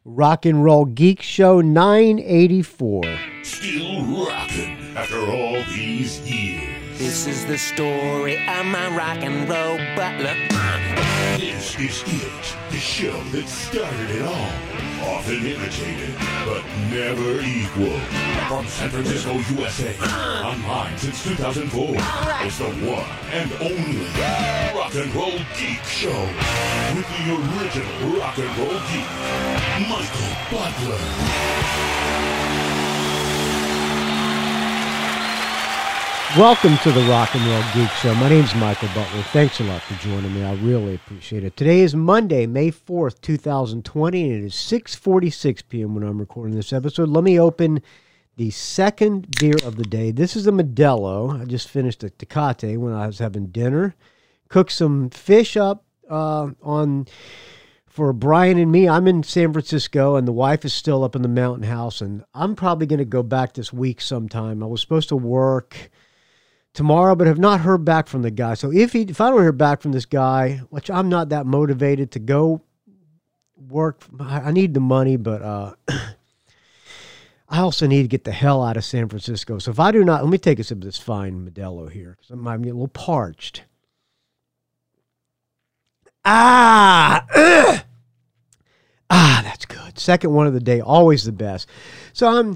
Rock and Roll Geek Show 984. Still rocking after all these years. This is the story of my rock and roll butler. This is it, the show that started it all. Often imitated, but never equal. From San Francisco, USA, online since 2004. It's the one and only Rock and Roll Geek Show. With the original rock and roll geek, Michael Butler. Welcome to the Rock and Roll Geek Show. My name's Michael Butler. Thanks a lot for joining me. I really appreciate it. Today is Monday, May 4th, 2020, and it is 6:46 p.m. when I'm recording this episode. Let me open the second beer of the day. This is a Modelo. I just finished a Tecate when I was having dinner. Cooked some fish up for Brian and me. I'm in San Francisco, and the wife is still up in the mountain house, and I'm probably going to go back this week sometime. I was supposed to work tomorrow, but have not heard back from the guy. So if I don't hear back from this guy, which I'm not that motivated to go work, I need the money, but I also need to get the hell out of San Francisco. So if I do not, let me take a sip of this fine Modelo here, because I'm getting a little parched. That's good. Second one of the day, always the best. So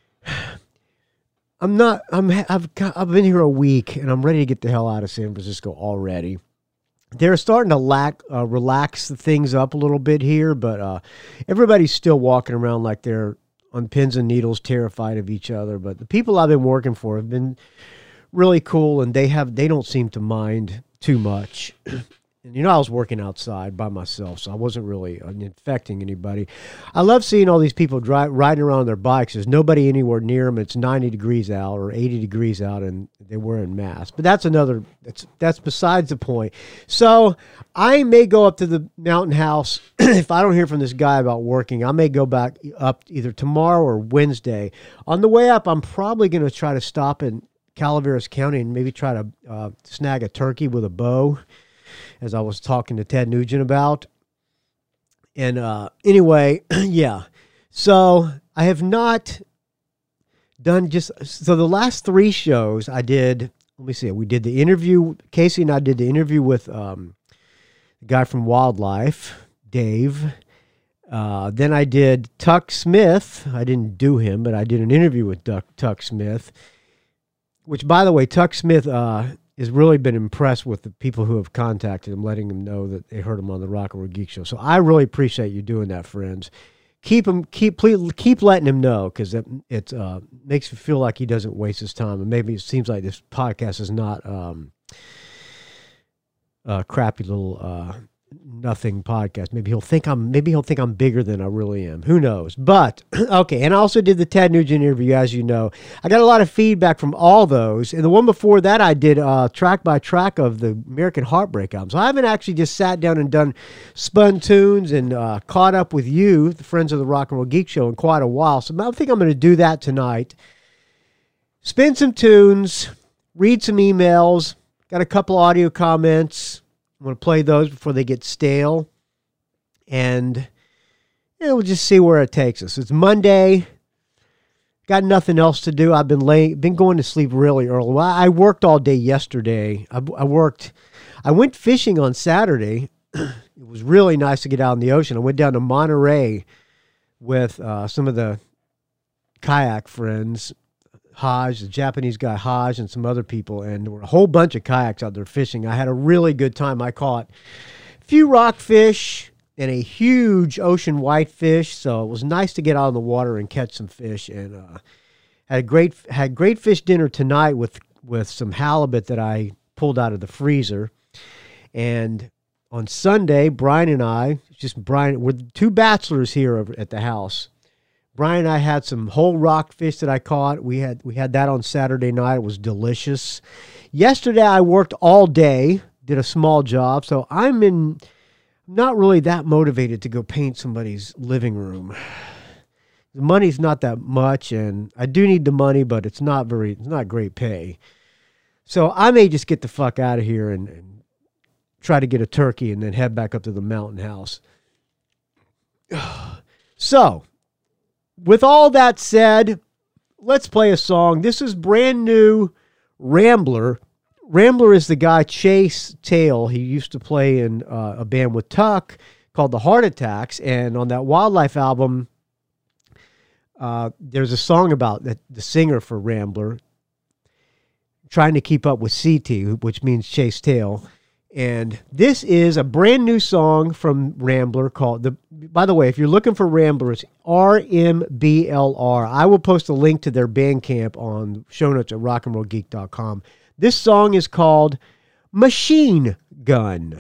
I've been here a week, and I'm ready to get the hell out of San Francisco already. They're starting to relax things up a little bit here, but everybody's still walking around like they're on pins and needles, terrified of each other. But the people I've been working for have been really cool, and they don't seem to mind too much. And, I was working outside by myself, so I wasn't really infecting anybody. I love seeing all these people riding around on their bikes. There's nobody anywhere near them. It's 90 degrees out or 80 degrees out, and they're wearing masks. But that's besides the point. So I may go up to the mountain house. If I don't hear from this guy about working, I may go back up either tomorrow or Wednesday. On the way up, I'm probably going to try to stop in Calaveras County and maybe try to snag a turkey with a bow, as I was talking to Ted Nugent about. And anyway, yeah. So I have not done so the last three shows I did, let me see, we did the interview, Casey and I did the interview with the guy from Wildlife, Dave. Then I did Tuck Smith. I didn't do him, but I did an interview with Tuck Smith, which, by the way, Tuck Smith has really been impressed with the people who have contacted him, letting them know that they heard him on the Rock and Roll Geek Show. So I really appreciate you doing that, friends. Keep letting him know, because it makes me feel like he doesn't waste his time. And maybe it seems like this podcast is not a crappy little nothing podcast. Maybe he'll think I'm bigger than I really am. Who knows? But okay. And I also did the Ted Nugent interview, as you know. I got a lot of feedback from all those. And the one before that, I did track by track of the American Heartbreak album. So I haven't actually just sat down and done spun tunes and caught up with you, the friends of the Rock and Roll Geek Show, in quite a while. So I think I'm going to do that tonight. Spin some tunes, read some emails. Got a couple audio comments. I'm going to play those before they get stale, and we'll just see where it takes us. It's Monday. Got nothing else to do. I've been going to sleep really early. Well, I worked all day yesterday. I went fishing on Saturday. It was really nice to get out in the ocean. I went down to Monterey with some of the kayak friends, Haj, the Japanese guy Haj, and some other people, and there were a whole bunch of kayaks out there fishing. I had a really good time. I caught a few rockfish and a huge ocean whitefish, so it was nice to get out on the water and catch some fish. And had great fish dinner tonight with some halibut that I pulled out of the freezer. And on Sunday, Brian and I, we're two bachelors here at the house. Brian and I had some whole rockfish that I caught. We had that on Saturday night. It was delicious. Yesterday I worked all day, did a small job, so I'm not really that motivated to go paint somebody's living room. The money's not that much, and I do need the money, but it's not great pay. So I may just get the fuck out of here and try to get a turkey and then head back up to the mountain house. So, with all that said, let's play a song. This is brand new Rambler. Rambler is the guy Chase Tail. He used to play in a band with Tuck called the Heart Attacks. And on that Wildlife album, there's a song about the singer for Rambler trying to keep up with CT, which means Chase Tail. And this is a brand new song from Rambler called, by the way, if you're looking for Rambler, it's RMBLR. I will post a link to their Bandcamp on show notes at rockandrollgeek.com. This song is called Machine Gun.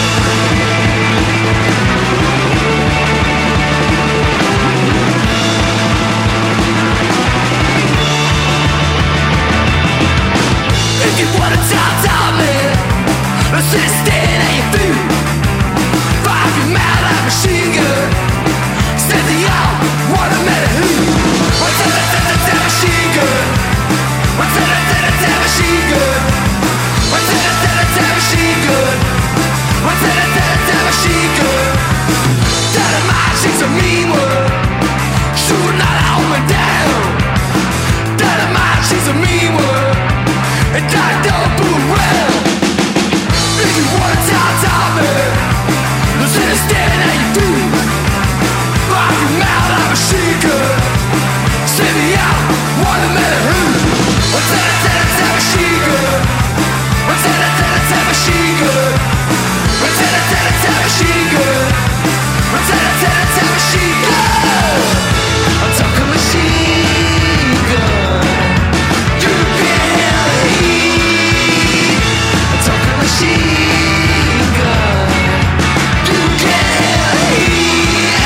If you wanna tell me, let's sit stand at your food. Fire your mouth like a machine gun. Stand the out, watermelon who? What's that machine gun? What's that machine gun? What's that machine gun? What's that machine gun? Dynamite, she's a mean one. Shooting all out and down. Dynamite, she's a mean one. And I don't move around. If you wanna tell me, listen and stand at your feet. Fire your mouth like a machine gun. Send me out, watermelon who? What's that machine gun? What's that machine gun? What's that machine gun? What's that machine gun? I'm talking machine gun. You can't hear. I'm talking machine gun. You can't hear.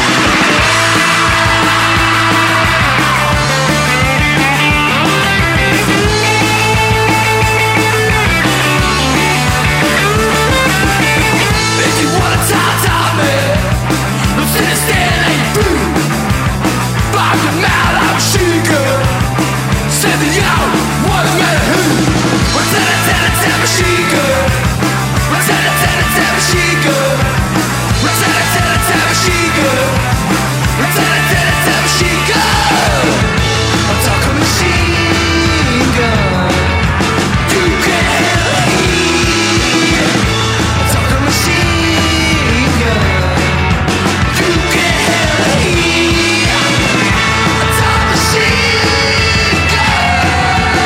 If you wanna tell me, don't sit and stand at your food. Fire your mouth like a machine gun. Send me out, watermelon who? What's that machine gun? What's that machine gun? What's that machine gun? What's that machine gun? I'm talking machine gun. You can't hear. I'm talking machine gun. You can't hear. I'm talking machine gun.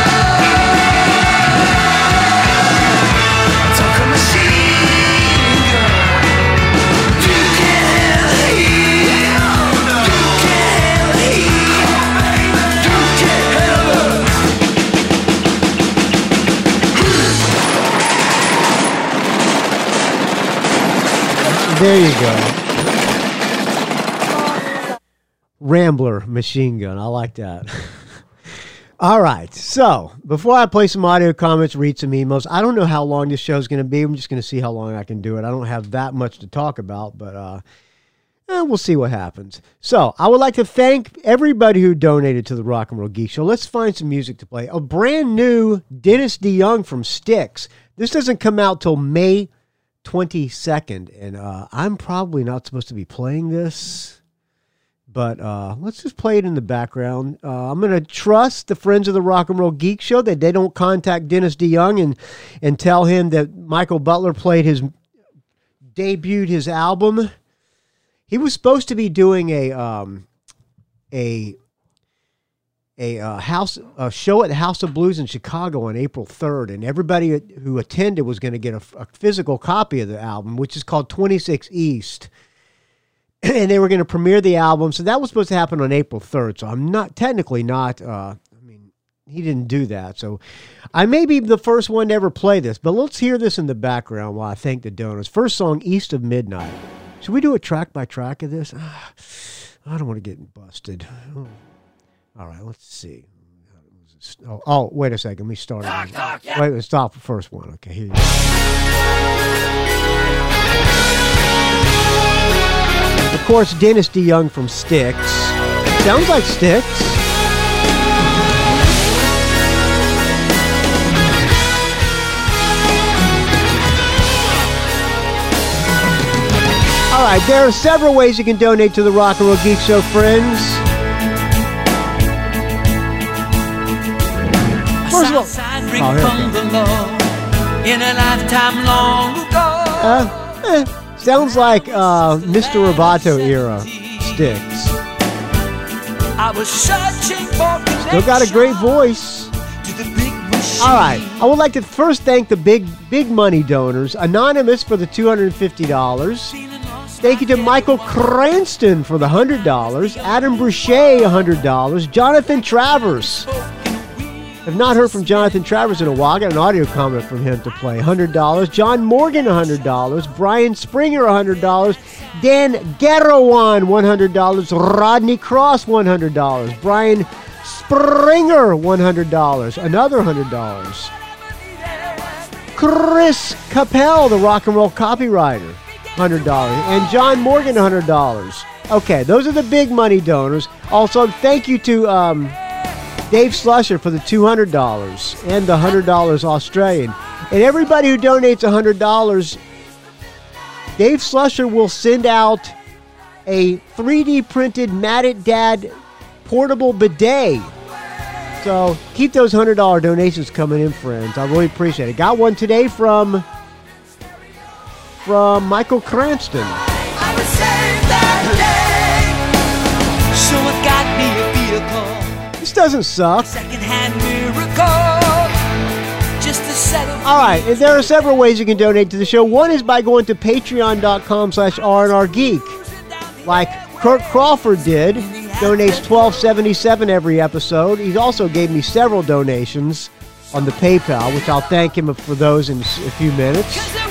I'm talking machine gun. You can't hear. You can't hear. You can't hear. There you go. Rambler, Machine Gun. I like that. All right. So before I play some audio comments, read some emails, I don't know how long this show is going to be. I'm just going to see how long I can do it. I don't have that much to talk about, but we'll see what happens. So I would like to thank everybody who donated to the Rock and Roll Geek Show. Let's find some music to play. A brand new Dennis DeYoung from Styx. This doesn't come out till May 22nd, and I'm probably not supposed to be playing this, but let's just play it in the background. I'm going to trust the friends of the Rock and Roll Geek Show that they don't contact Dennis DeYoung and tell him that Michael Butler debuted his album. He was supposed to be doing a show at the House of Blues in Chicago on April 3rd, and everybody who attended was going to get a physical copy of the album, which is called 26 East, and they were going to premiere the album. So that was supposed to happen on April 3rd. So I'm not technically not. He didn't do that. So I may be the first one to ever play this, but let's hear this in the background while I thank the donors. First song, East of Midnight. Should we do a track by track of this? I don't want to get busted. All right, let's see. Oh, wait a second. Let me start. Wait, let's stop the first one. Okay, here you go. Of course, Dennis DeYoung from Styx. Sounds like Styx. All right, there are several ways you can donate to the Rock and Roll Geek Show, friends. First of all, in a lifetime long ago. Sounds like Mr. Roboto era sticks. I was searching for Still got a great voice. to the big machine. All right, I would like to first thank the big money donors. Anonymous for the $250. Thank you to Michael Cranston for the $100. Adam Bruchet, $100. Jonathan Travers. I've not heard from Jonathan Travers in a while. I got an audio comment from him to play. $100. John Morgan, $100. Brian Springer, $100. Dan Garawan, $100. Rodney Cross, $100. Brian Springer, $100. Another $100. Chris Capel, the rock and roll copywriter, $100. And John Morgan, $100. Okay, those are the big money donors. Also, thank you to Dave Slusher for the $200 and the $100 Australian. And everybody who donates $100, Dave Slusher will send out a 3D printed Matted Dad portable bidet. So keep those $100 donations coming in, friends. I really appreciate it. Got one today from Michael Cranston. I was saved that day, so I got me a vehicle. This doesn't suck. Second-hand miracle, just a set of. All right, and there are several ways you can donate to the show. One is by going to patreon.com/RNRGeek, like Kirk Crawford did. Donates $12.77 every episode. He also gave me several donations on the PayPal, which I'll thank him for those in a few minutes.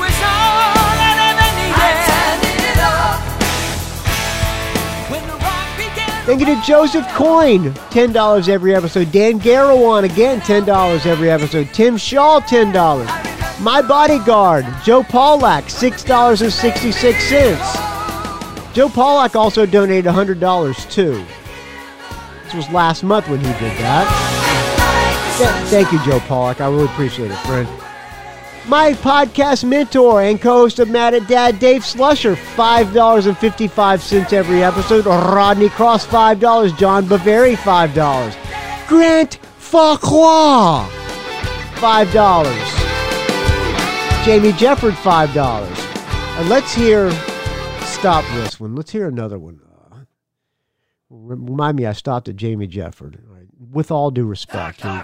Thank you to Joseph Coyne, $10 every episode. Dan Garawan, again, $10 every episode. Tim Shaw, $10. My Bodyguard, Joe Pollack, $6.66. Joe Pollack also donated $100 too. This was last month when he did that. Thank you, Joe Pollack. I really appreciate it, friend. My podcast mentor and co-host of Mad at Dad, Dave Slusher, $5.55 every episode. Rodney Cross, $5. John Bavary, $5. Grant Fauquois, $5. Jamie Jefford, $5. And let's hear... Stop this one. Let's hear another one. Remind me, I stopped at Jamie Jefford. All right. With all due respect. Oh,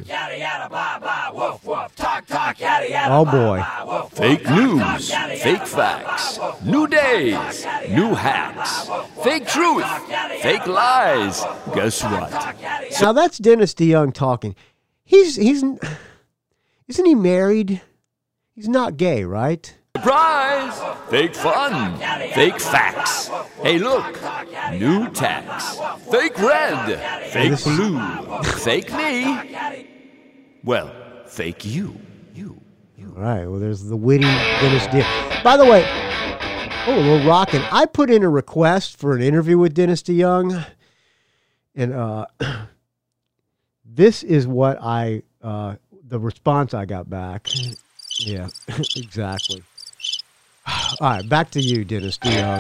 boy. Fake news, fake facts, new days, new hacks, fake truth, fake lies. Guess what? Now, that's Dennis DeYoung talking. Isn't he married? He's not gay, right? Surprise! Fake fun, fake facts. Hey, look, new tax. Fake red, fake blue, fake me. Well, fake you. All right, well, there's the witty Dennis DeYoung. By the way, we're rocking. I put in a request for an interview with Dennis DeYoung, and this is what the response I got back. Yeah, exactly. All right, back to you, Dennis DeYoung.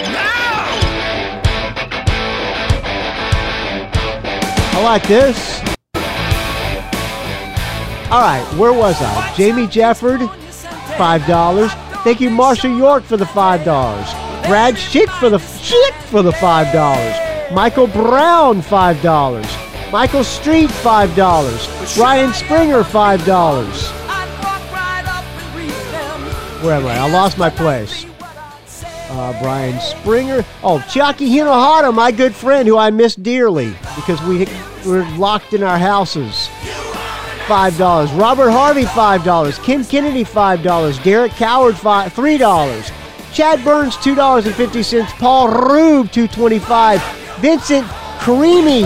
I like this. All right, where was I? Jamie Jefford, $5. Thank you, Marshall York, for the $5. Brad Schick for the $5. Michael Brown, $5. Michael Street, $5. Ryan Springer, $5. Where am I? I lost my place. Brian Springer. Oh, Chiaki Hinohara, my good friend, who I miss dearly because we're locked in our houses. $5. Robert Harvey, $5. Kim Kennedy, $5. Derek Coward, $3. Chad Burns, $2.50. Paul Rube, $2.25. Vincent Creamy,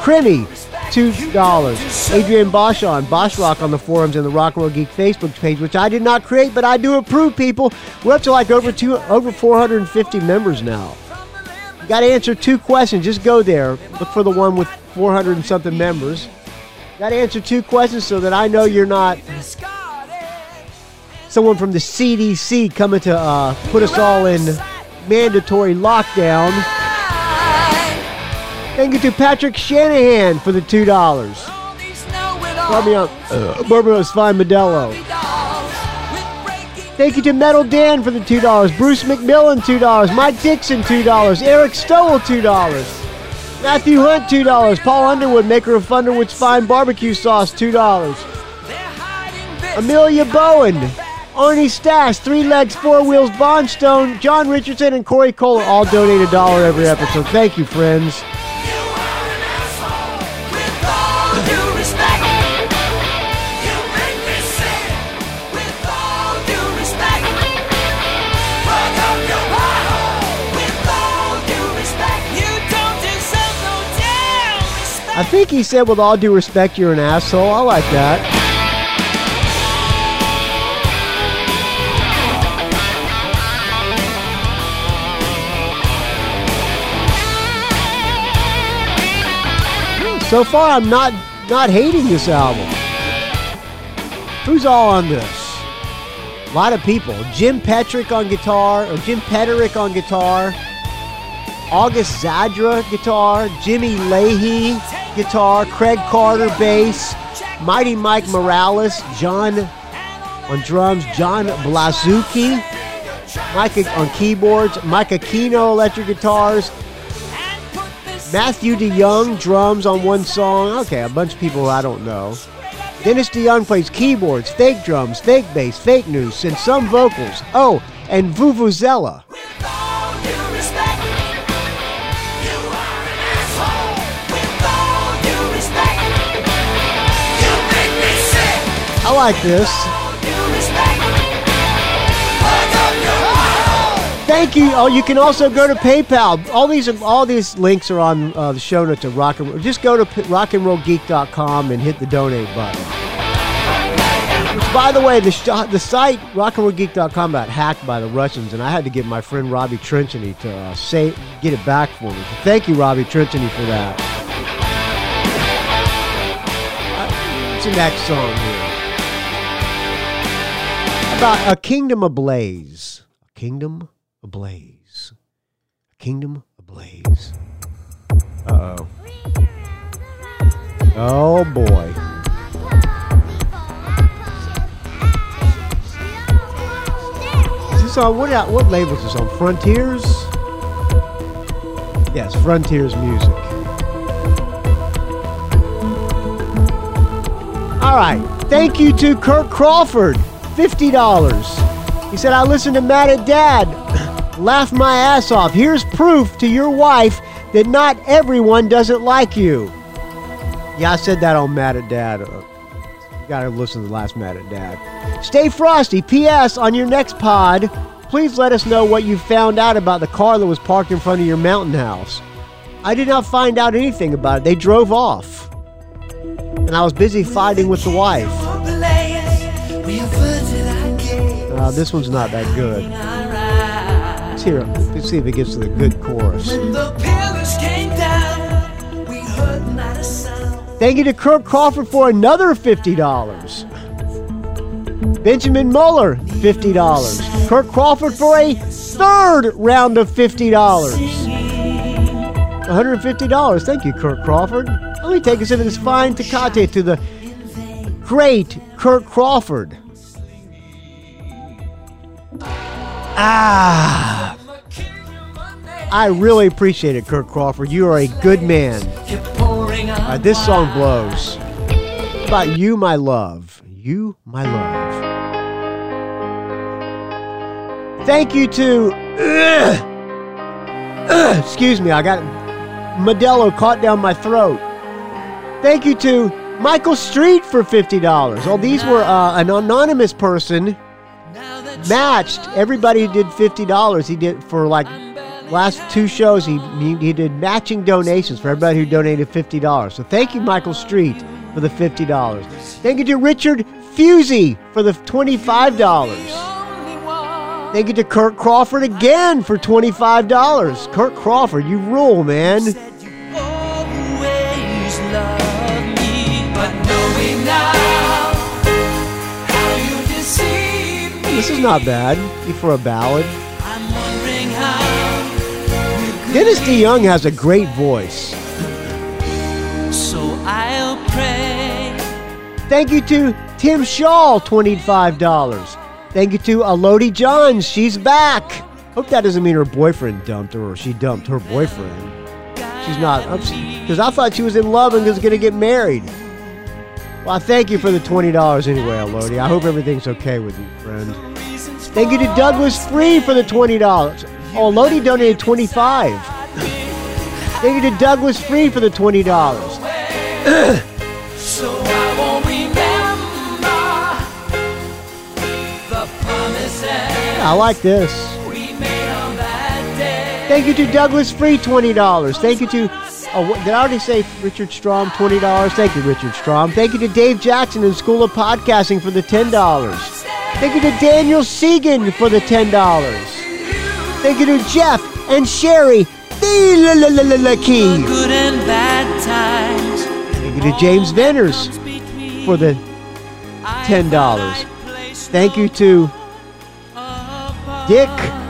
$2. Adrian Boschon, Boschrock on the forums and the Rock and Roll Geek Facebook page, which I did not create, but I do approve, people. We're up to like over 450 members now. You got to answer 2 questions. Just go there. Look for the one with 400 and something members. Got to answer 2 questions so that I know you're not someone from the CDC coming to put us all in mandatory lockdown. Thank you to Patrick Shanahan for the $2. Barbados Fine Modelo. Thank you to Metal Dan for the $2. Bruce McMillan, $2. Mike Dixon, $2. Eric Stowell, $2. Matthew Hunt, $2. Paul Underwood, maker of Thunderwood's Fine Barbecue Sauce, $2. Amelia Bowen, Arnie Stash, Three Legs, Four Wheels, Bondstone, John Richardson, and Corey Kohler all donate $1 every episode. Thank you, friends. I think he said, with all due respect, you're an asshole. I like that. So far, I'm not hating this album. Who's all on this? A lot of people. Jim Petrick on guitar, or Jim Petterick on guitar. August Zadra guitar. Jimmy Leahy guitar. Craig Carter bass. Mighty Mike Morales. John on drums. John Blazuki. Micah on keyboards. Mike Aquino electric guitars. Matthew DeYoung drums on one song. Okay, a bunch of people who I don't know. Dennis DeYoung plays keyboards, fake drums, fake bass, fake news, and some vocals. Oh, and Vuvuzela. I like this. Thank you. Oh, you can also go to PayPal. All these links are on the show notes of Rock and Roll. Just go to rockandrollgeek.com and hit the donate button. Which, by the way, the site rockandrollgeek.com got hacked by the Russians, and I had to get my friend Robbie Trenchany to get it back for me. So thank you, Robbie Trenchany, for that. What's the next song here? About A Kingdom Ablaze. A Kingdom Ablaze. A Kingdom Ablaze. Uh-oh. Oh, boy. Is this on, what label is this on? Frontiers? Yes, Frontiers Music. All right. Thank you to Kirk Crawford. $50. He said, I listened to Mad at Dad. Laugh my ass off. Here's proof to your wife that not everyone doesn't like you. Yeah, I said that on Mad at Dad. You gotta listen to the last Mad at Dad. Stay frosty. P.S. On your next pod, please let us know what you found out about the car that was parked in front of your mountain house. I did not find out anything about it. They drove off. And I was busy fighting with the wife. This one's not that good. Let's see if it gets to the good chorus. Thank you to Kirk Crawford for another $50. Benjamin Muller, $50. Kirk Crawford for a third round of $50. $150. Thank you, Kirk Crawford. Let me take a sip of this fine Tecate to the great Kirk Crawford. I really appreciate it, Kirk Crawford. You are a good man. This song blows. About You, My Love. You, My Love. Thank you to... excuse me, I got Modelo caught down my throat. Thank you to Michael Street for $50. Oh, these were an anonymous person matched everybody who did $50. He did for like last two shows. He did matching donations for everybody who donated $50. So thank you, Michael Street, for the $50. Thank you to Richard Fusey for the $25. Thank you to Kirk Crawford again for $25. Kirk Crawford, you rule, man. This is not bad for a ballad. I'm wondering how Dennis DeYoung has a great voice. So I'll pray. Thank you to Tim Shaw, $25. Thank you to Elodie Johns. She's back. Hope that doesn't mean her boyfriend dumped her or she dumped her boyfriend. She's not, because I thought she was in love and was going to get married. Well, I thank you for the $20 anyway, Elodie. I hope everything's okay with you, friend. Thank you to Douglas Free for the $20. Oh, Elodie donated $25. Thank you to Douglas Free for the $20. So I won't remember the promises I like this. we made on that day. Thank you to Douglas Free, $20. Thank you to, did I already say Richard Strom, $20? Thank you, Richard Strom. Thank you to Dave Jackson and School of Podcasting for the $10. Thank you to Daniel Segan for the $10. Thank you to Jeff and Sherry, the key. Good and bad times. Thank you to James Venners for the $10. Thank you to Dick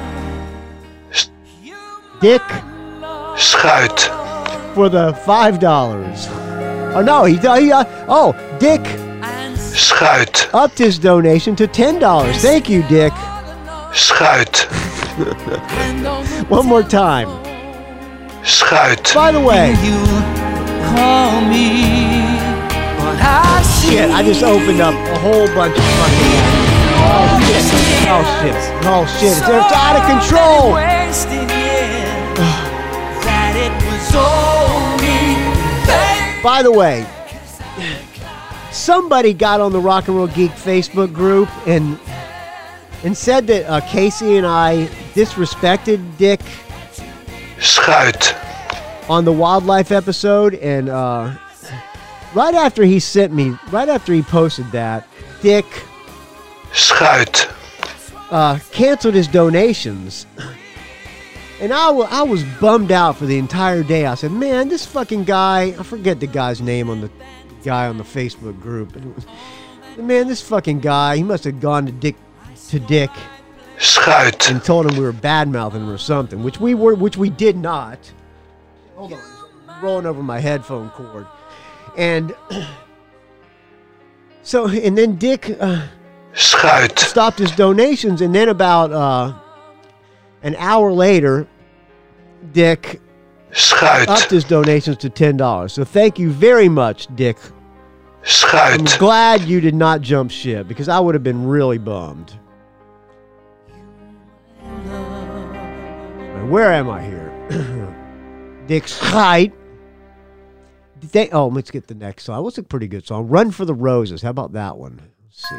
Schuit. for the $5. Oh no, Dick Schuit. upped his donation to $10. Thank you, Dick. Schuit. One more time. Schuit. By the way, You call me. But I see shit, I just opened up a whole bunch of fucking. Oh shit. It's out of control. Wasted years. That it was only fate. By the way, somebody got on the Rock and Roll Geek Facebook group and said that Casey and I disrespected Dick Schuit. on the wildlife episode, and right after he posted that, Dick Schuit. canceled his donations. And I was bummed out for the entire day. I said, man, this fucking guy, I forget the guy's name on the guy on the Facebook group. Man, this fucking guy, he must have gone to Dick Schuit. and told him we were bad-mouthing him or something, which we did not. Hold on, I'm rolling over my headphone cord. And and then Dick Schuit. stopped his donations, and then about an hour later, Dick Schuit. upped his donations to $10. So thank you very much, Dick. I'm Schuit. glad you did not jump ship, because I would have been really bummed. Where am I here? Dick's height. Let's get the next song. What's a pretty good song? Run for the Roses. How about that one? Let's see.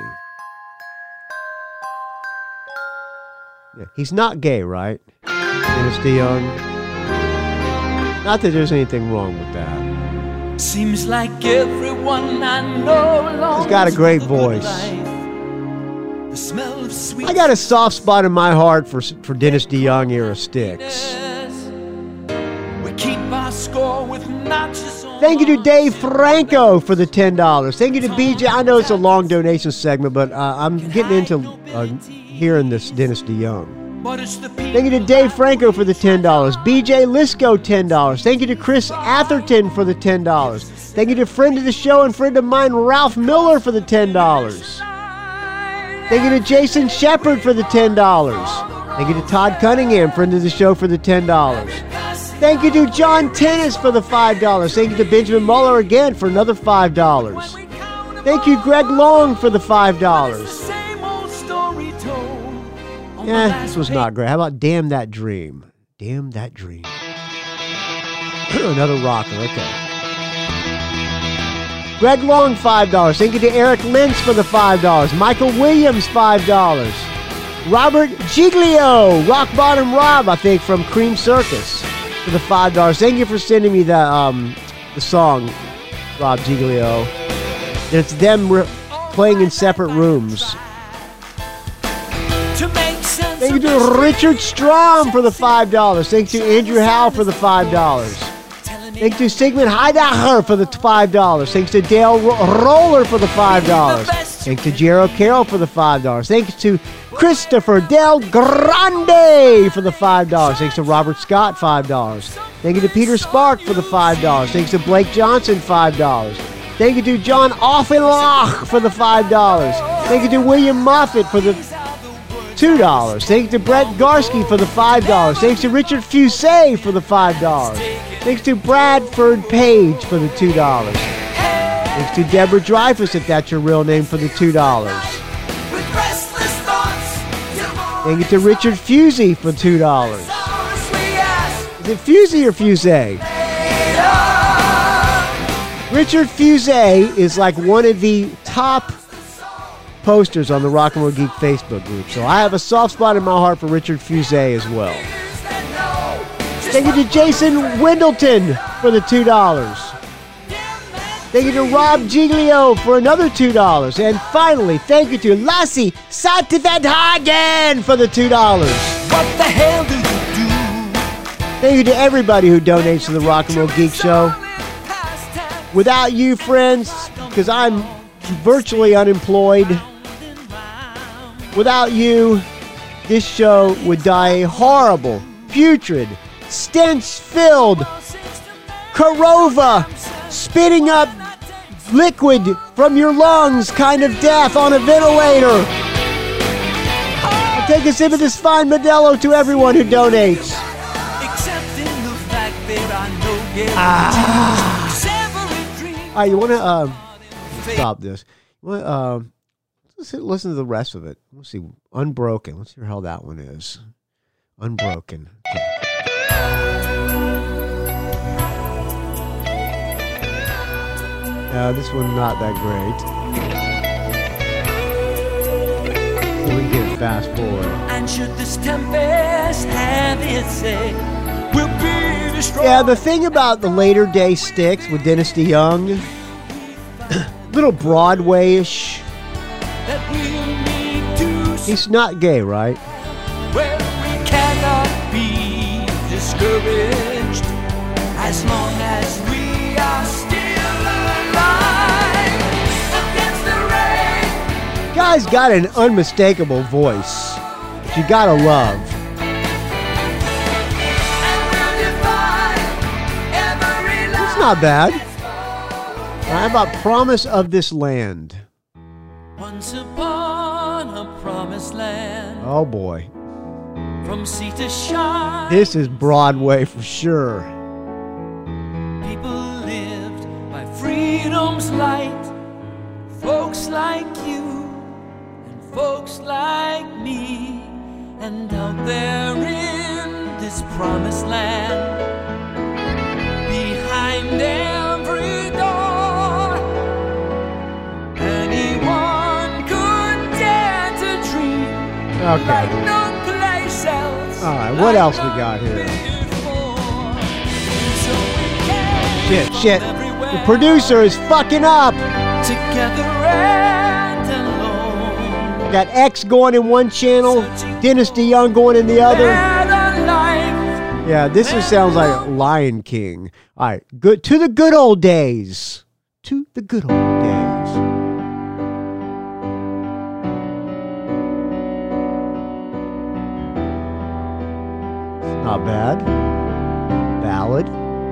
Yeah, he's not gay, right? Dennis DeYoung. Not that there's anything wrong with that. Seems like everyone I know longs He's got a great for the good voice. life. The smell of sweet I got a soft spot in my heart for Dennis DeYoung era sticks. We keep our score with notches on. Thank you to Dave Franco for the $10. Thank you to BJ. I know it's a long donation segment, but I'm getting into hearing this Dennis DeYoung. But it's the Thank you to Dave Franco for the $10. BJ Lisco, $10. Thank you to Chris Atherton for the $10. Thank you to friend of the show and friend of mine, Ralph Miller, for the $10. Thank you to Jason Shepard for the $10. Thank you to Todd Cunningham, friend of the show, for the $10. Thank you to John Tennis for the $5. Thank you to Benjamin Muller again for another $5. Thank you, Greg Long, for the $5. same old story told. This was not great. How about Damn That Dream? Damn That Dream. Another rocker, okay. Greg Long, $5. Thank you to Eric Lentz for the $5. Michael Williams, $5. Robert Giglio, Rock Bottom Rob, I think, from Cream Circus, for the $5. Thank you for sending me the song, Rob Giglio. It's them playing in separate rooms. To make sense Thank you to Richard Strom for the $5. Thank you to Andrew Howe for the $5. Thank you to Sigmund Heidacher for the $5. Thanks to Dale Roller for the $5. Thanks to Jero Carroll for the $5. Thanks to Christopher Del Grande for the $5. Thanks to Robert Scott, $5. Thank you to Peter Spark for the $5. Thanks to Blake Johnson, $5. Thank you to John Offenloch for the $5. Thank you to William Moffitt for the $2. Thanks to Brett Garsky for the $5. Thanks to Richard Fusay for the $5. Thanks to Bradford Page for the $2. Thanks to Deborah Dreyfus, if that's your real name, for the $2. Thank you to Richard Fusey for $2. Is it Fusey or Fusay? Richard Fusay is like one of the top posters on the Rock and Roll Geek Facebook group, so I have a soft spot in my heart for Richard Fusay as well. Thank you to Jason Wendleton for the $2. Thank you to Rob Giglio for another $2. And finally, thank you to Lassie Sativadhagen for the $2. What the hell do you do? Thank you to everybody who donates to the Rock and Roll Geek Show. Without you, friends, because I'm virtually unemployed, without you, this show would die a horrible, putrid, stench-filled, Corova, spitting up liquid from your lungs kind of death on a ventilator. I'll take a sip of this fine Modelo to everyone who donates. All right, you want to stop this? You want let's listen to the rest of it. Let's see, Unbroken. Let's hear how that one is. Unbroken. Okay. This one not that great. We can get it fast forward. And should this tempest have its say, we'll be destroyed. Yeah, the thing about the later day Styx with Dennis DeYoung, little Broadway-ish. That we need to He's not gay, right? where we cannot be discouraged as long as we are still alive against the rain. Guy's got an unmistakable voice that you gotta love. And we'll defy every lie. It's not bad. How about Promise of This Land? Once upon a promised land, Oh boy. from sea to shine, This is Broadway for sure. people lived by freedom's light. Folks like you and folks like me, and out there in this promised land, behind every door, anyone could dare to dream like Okay. no place else. All right, what else we got here? Shit. The producer is fucking up. Together and alone, Got X going in one channel, Dennis DeYoung going in the other. and a life. Yeah, this just sounds like Lion King. All right, good to the good old days. To the good old days. Not bad. Ballad.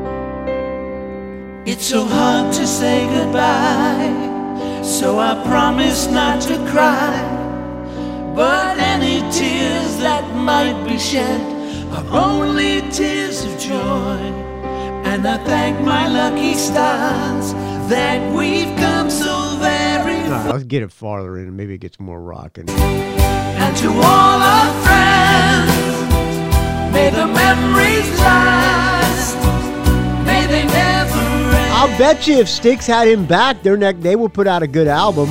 It's so hard to say goodbye, so I promise not to cry. But any tears that might be shed are only tears of joy. And I thank my lucky stars that we've come so very All far. right, let's get it farther in and maybe it gets more rocking. And to all our friends, may the memories last. May they never end. I'll bet you if Styx had him back, they would put out a good album.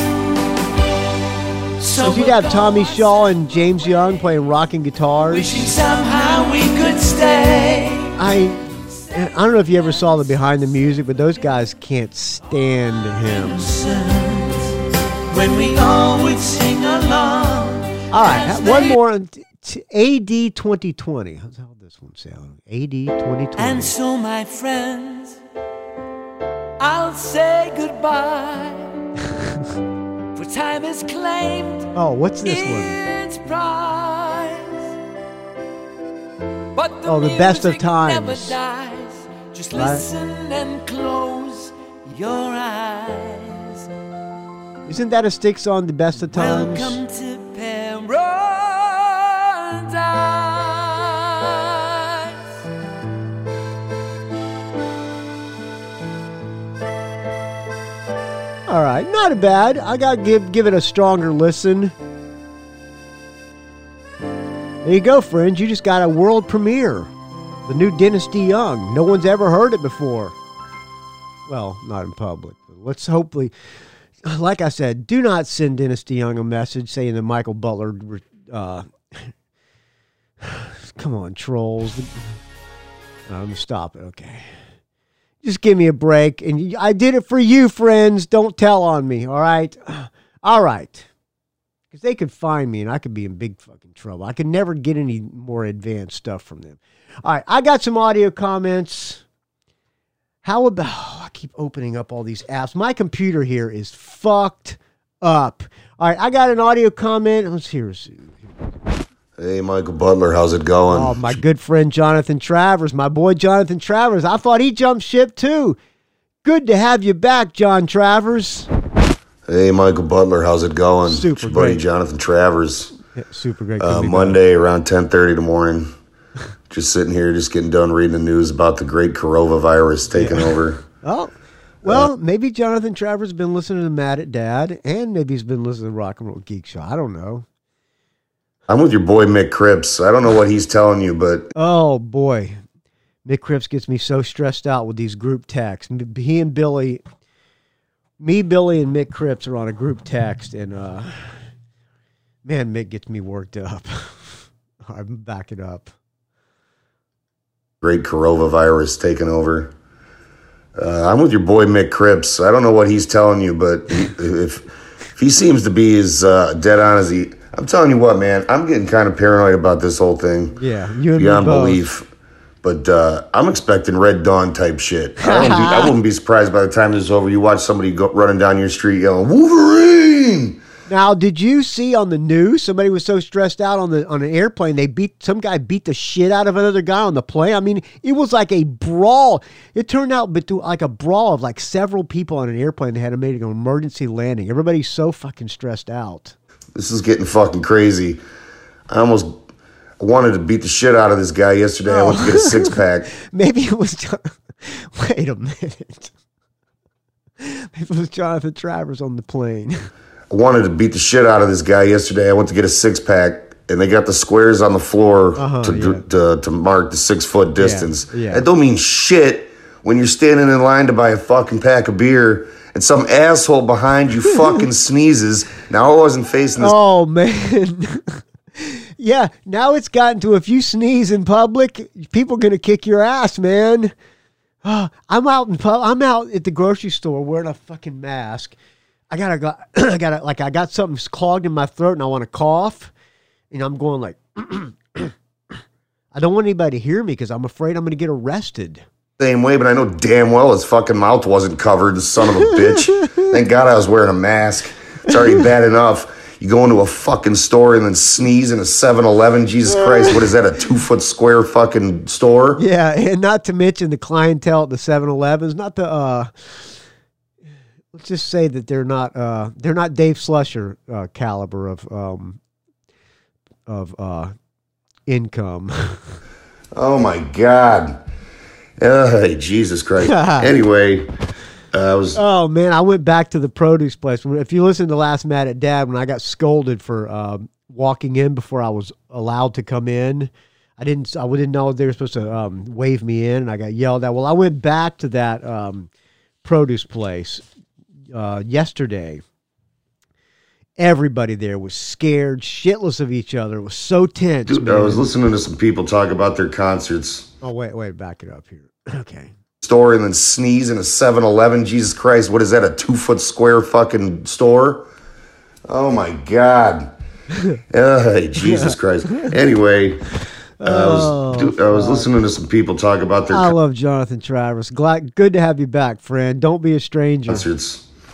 So Because you'd have Tommy Shaw and James Young playing rocking guitars. wishing somehow we could stay. I don't know if you ever saw the behind the music, but those guys can't stand him. When we all would sing along. All right, one more. AD 2020. How's this one sound? AD 2020. And so, my friends, I'll say goodbye. For time has claimed Oh, what's this one? its prize. But Oh, the best of music never times. dies. Just Right. listen and close your eyes. Isn't that a Styx song, The Best of Times? Welcome to paradise. All right, not bad. I got to give it a stronger listen. There you go, friends. You just got a world premiere. The new Dynasty Young. No one's ever heard it before. Well, not in public. But let's hopefully, like I said, do not send Dynasty Young a message saying that Michael Butler. Come on, trolls. Let me stop it. Okay. Just give me a break. And I did it for you, friends. Don't tell on me, all right? All right. Because they could find me and I could be in big fucking trouble. I could never get any more advanced stuff from them. All right, I got some audio comments. How about... Oh, I keep opening up all these apps. My computer here is fucked up. All right, I got an audio comment. Let's hear it. Hey, Michael Butler, how's it going? Oh, my good friend Jonathan Travers, my boy Jonathan Travers. I thought he jumped ship too. Good to have you back, John Travers. Hey, Michael Butler, how's it going? Super it's your buddy great. Jonathan Travers. Yeah, super great. Good to be Monday around 10:30 in the morning. Just sitting here, just getting done reading the news about the great coronavirus taking over. back. Oh, well, maybe Jonathan Travers has been listening to Mad at Dad, and maybe he's been listening to Rock and Roll Geek Show. I don't know. I'm with your boy Mick Cripps. I don't know what he's telling you, but Oh, boy. Mick Cripps gets me so stressed out with these group texts. He and Billy, Billy, and Mick Cripps are on a group text, and, man, Mick gets me worked up. I'm backing up. great coronavirus taking over. I'm with your boy Mick Cripps. I don't know what he's telling you, but if he seems to be as dead on as he... I'm telling you what, man, I'm getting kind of paranoid about this whole thing. Yeah, you and me Beyond both. belief. But I'm expecting Red Dawn type shit. I wouldn't be surprised by the time this is over, you watch somebody go running down your street yelling, Wolverine! Now, did you see on the news somebody was so stressed out on an airplane some guy beat the shit out of another guy on the plane? I mean, it was like a brawl. It turned out like a brawl of like several people on an airplane that had to make an emergency landing. Everybody's so fucking stressed out. This is getting fucking crazy. I almost wanted to beat the shit out of this guy yesterday. I went to get a six-pack. Maybe it was wait a minute. Maybe it was Jonathan Travers on the plane. I wanted to beat the shit out of this guy yesterday. I went to get a six-pack, and they got the squares on the floor to mark the 6 foot distance. Yeah. That don't mean shit when you're standing in line to buy a fucking pack of beer and some asshole behind you fucking sneezes. Now I wasn't facing this. Oh, man. Yeah, now it's gotten to if you sneeze in public, people are going to kick your ass, man. I'm out at the grocery store wearing a fucking mask. I got something clogged in my throat and I want to cough. And I'm going like, I don't want anybody to hear me because I'm afraid I'm going to get arrested. Same way, but I know damn well his fucking mouth wasn't covered, the son of a bitch. Thank God I was wearing a mask. It's already bad enough. You go into a fucking store and then sneeze in a 7-Eleven. Jesus Christ, what is that, a 2 foot square fucking store? Yeah, and not to mention the clientele at the 7-Elevens, not the let's just say that they're not Dave Slusher caliber of income. Oh my God. Jesus Christ. Anyway, Oh man, I went back to the produce place. If you listen to Last Mad at Dad, when I got scolded for walking in before I was allowed to come in, I didn't know they were supposed to wave me in, and I got yelled at. Well, I went back to that produce place yesterday. Everybody there was scared shitless of each other. It was so tense. Dude, man. I was listening to some people talk about their concerts. Oh wait, back it up here. Okay. Store and then sneeze in a 7-Eleven. Jesus Christ, what is that, a 2 foot square fucking store? Oh my God. Jesus Christ. Anyway, I was listening to some people talk about their I love Jonathan Travers. Good to have you back, friend. Don't be a stranger. concerts.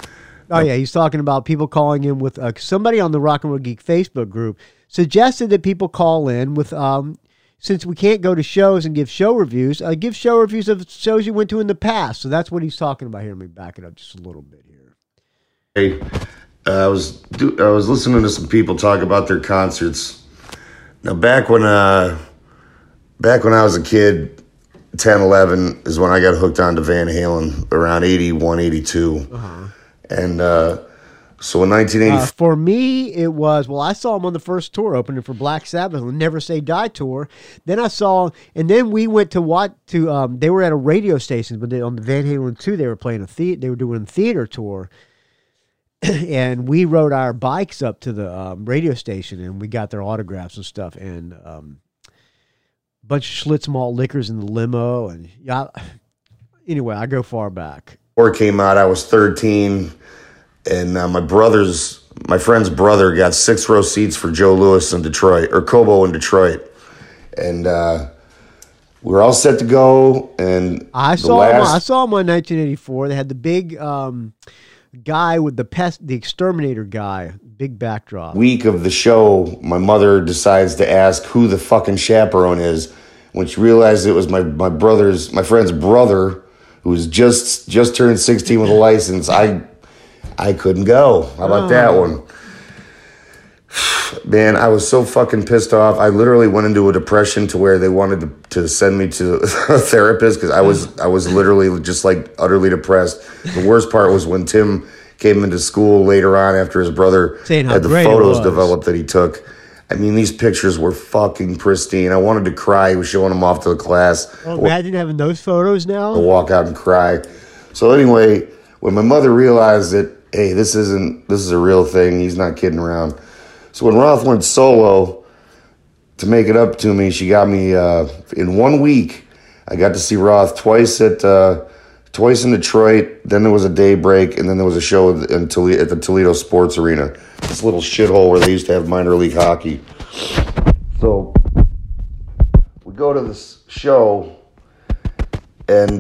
Oh yeah, he's talking about people calling in with somebody on the Rock and Roll Geek Facebook group suggested that people call in with since we can't go to shows and give show reviews of shows you went to in the past. So that's what he's talking about here. Let me back it up just a little bit here. Hey, I was listening to some people talk about their concerts. Now back when I was a kid, 10, 11 is when I got hooked onto Van Halen around 81, 82. Uh-huh. And so in 1980, for me, it was, I saw him on the first tour opening for Black Sabbath, the Never Say Die tour. Then I saw, and then we went to they were at a radio station, but on the Van Halen 2, they were playing they were doing a theater tour. And we rode our bikes up to the radio station, and we got their autographs and stuff, and bunch of Schlitz malt liquors in the limo, and anyway, I go far back. Before it came out, I was 13, and my friend's brother got 6-row seats for Joe Louis in Detroit, or Cobo in Detroit, and we were all set to go. And I saw him on 1984. They had the big guy with the exterminator guy, big backdrop. Week of the show, my mother decides to ask who the fucking chaperone is. When she realized it was my friend's brother, who was just turned 16 with a license, I couldn't go. How about that one? Man, I was so fucking pissed off. I literally went into a depression to where they wanted to send me to a therapist because I was literally just like utterly depressed. The worst part was when Tim came into school later on after his brother had the photos developed that he took. I mean, these pictures were fucking pristine. I wanted to cry. He was showing them off to the class. Oh, imagine having those photos now. To walk out and cry. So anyway, when my mother realized that, hey, this is a real thing, he's not kidding around. So when Roth went solo, to make it up to me, she got me, in 1 week, I got to see Roth twice in Detroit, then there was a day break, and then there was a show at the Toledo Sports Arena, this little shithole where they used to have minor league hockey. So we go to this show, and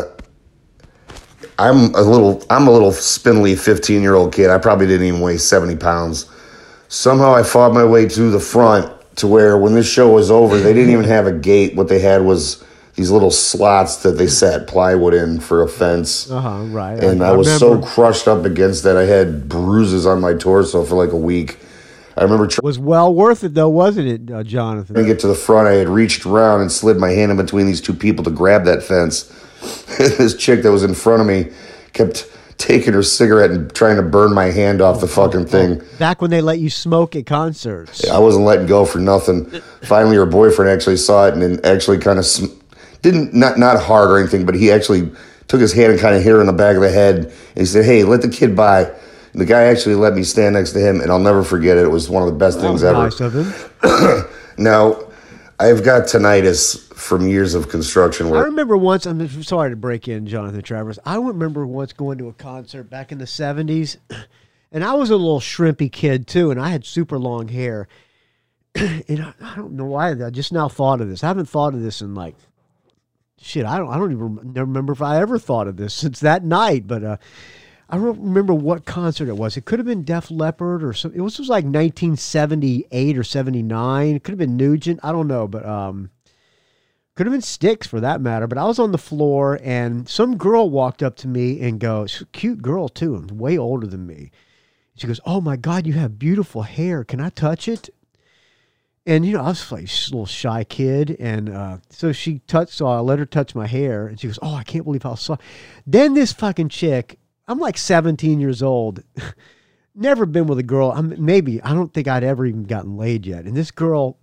I'm a little spindly 15-year-old kid. I probably didn't even weigh 70 pounds. Somehow I fought my way to the front to where when this show was over, they didn't even have a gate. What they had was these little slots that they set plywood in for a fence. Right. And I was so crushed up against that, I had bruises on my torso for like a week. I remember it was well worth it, though, wasn't it, Jonathan? To get to the front, I had reached around and slid my hand in between these two people to grab that fence. This chick that was in front of me kept taking her cigarette and trying to burn my hand off the fucking thing. Back when they let you smoke at concerts. I wasn't letting go for nothing. Finally, her boyfriend actually saw it and then actually kind of not hard or anything, but he actually took his hand and kind of hit her in the back of the head. And he said, "Hey, let the kid by." And the guy actually let me stand next to him, and I'll never forget it. It was one of the best things ever. Nice of him. Now, I've got tinnitus from years of construction work. I remember once, I'm sorry to break in, Jonathan Travers. I remember once going to a concert back in the 70s, and I was a little shrimpy kid too, and I had super long hair. And I don't know why, I just now thought of this. I haven't thought of this in like, shit, I don't even remember if I ever thought of this since that night, but I don't remember what concert it was. It could have been Def Leppard or something. It was like 1978 or 79. It could have been Nugent. I don't know, but could have been Styx for that matter. But I was on the floor, and some girl walked up to me and goes, she's a cute girl too, and way older than me. She goes, "Oh my God, you have beautiful hair. Can I touch it?" And, I was like a little shy kid. And so I let her touch my hair. And she goes, "Oh, I can't believe how soft." Then this fucking chick, I'm like 17 years old, never been with a girl. I don't think I'd ever even gotten laid yet. And this girl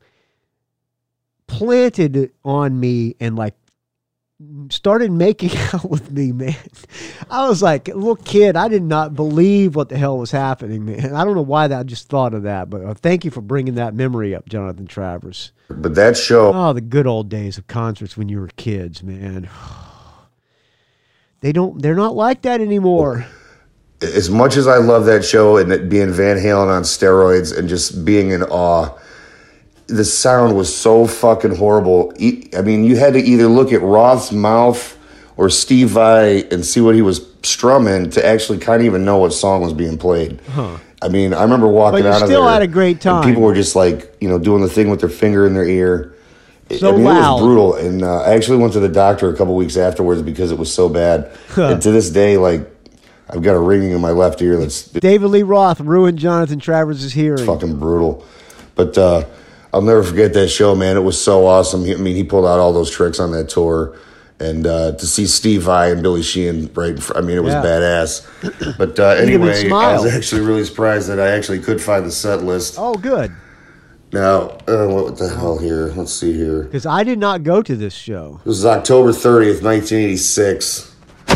planted on me and like started making out with me, man. I was like a little kid. I did not believe what the hell was happening, man. I don't know why I just thought of that, but thank you for bringing that memory up, Jonathan Travers. But that show... Oh, the good old days of concerts when you were kids, man. They're not like that anymore. As much as I love that show and it being Van Halen on steroids and just being in awe, the sound was so fucking horrible. I mean, you had to either look at Roth's mouth or Steve Vai and see what he was strumming to actually kind of even know what song was being played. I mean, I remember walking But you out of still there. had a great time. And people were just like, doing the thing with their finger in their ear. So I mean, loud. it was brutal. And I actually went to the doctor a couple weeks afterwards because it was so bad. And to this day, like, I've got a ringing in my left ear that's David Lee Roth ruined Jonathan Travers' hearing. fucking brutal. But I'll never forget that show, man. It was so awesome. He pulled out all those tricks on that tour. And to see Steve Vai and Billy Sheehan, right? I mean, it was Yeah. badass. But anyway, I smile. was actually really surprised that I actually could find the set list. Oh, good. Now, what the hell here? Let's see here. Because I did not go to this show. This is October 30th, 1986.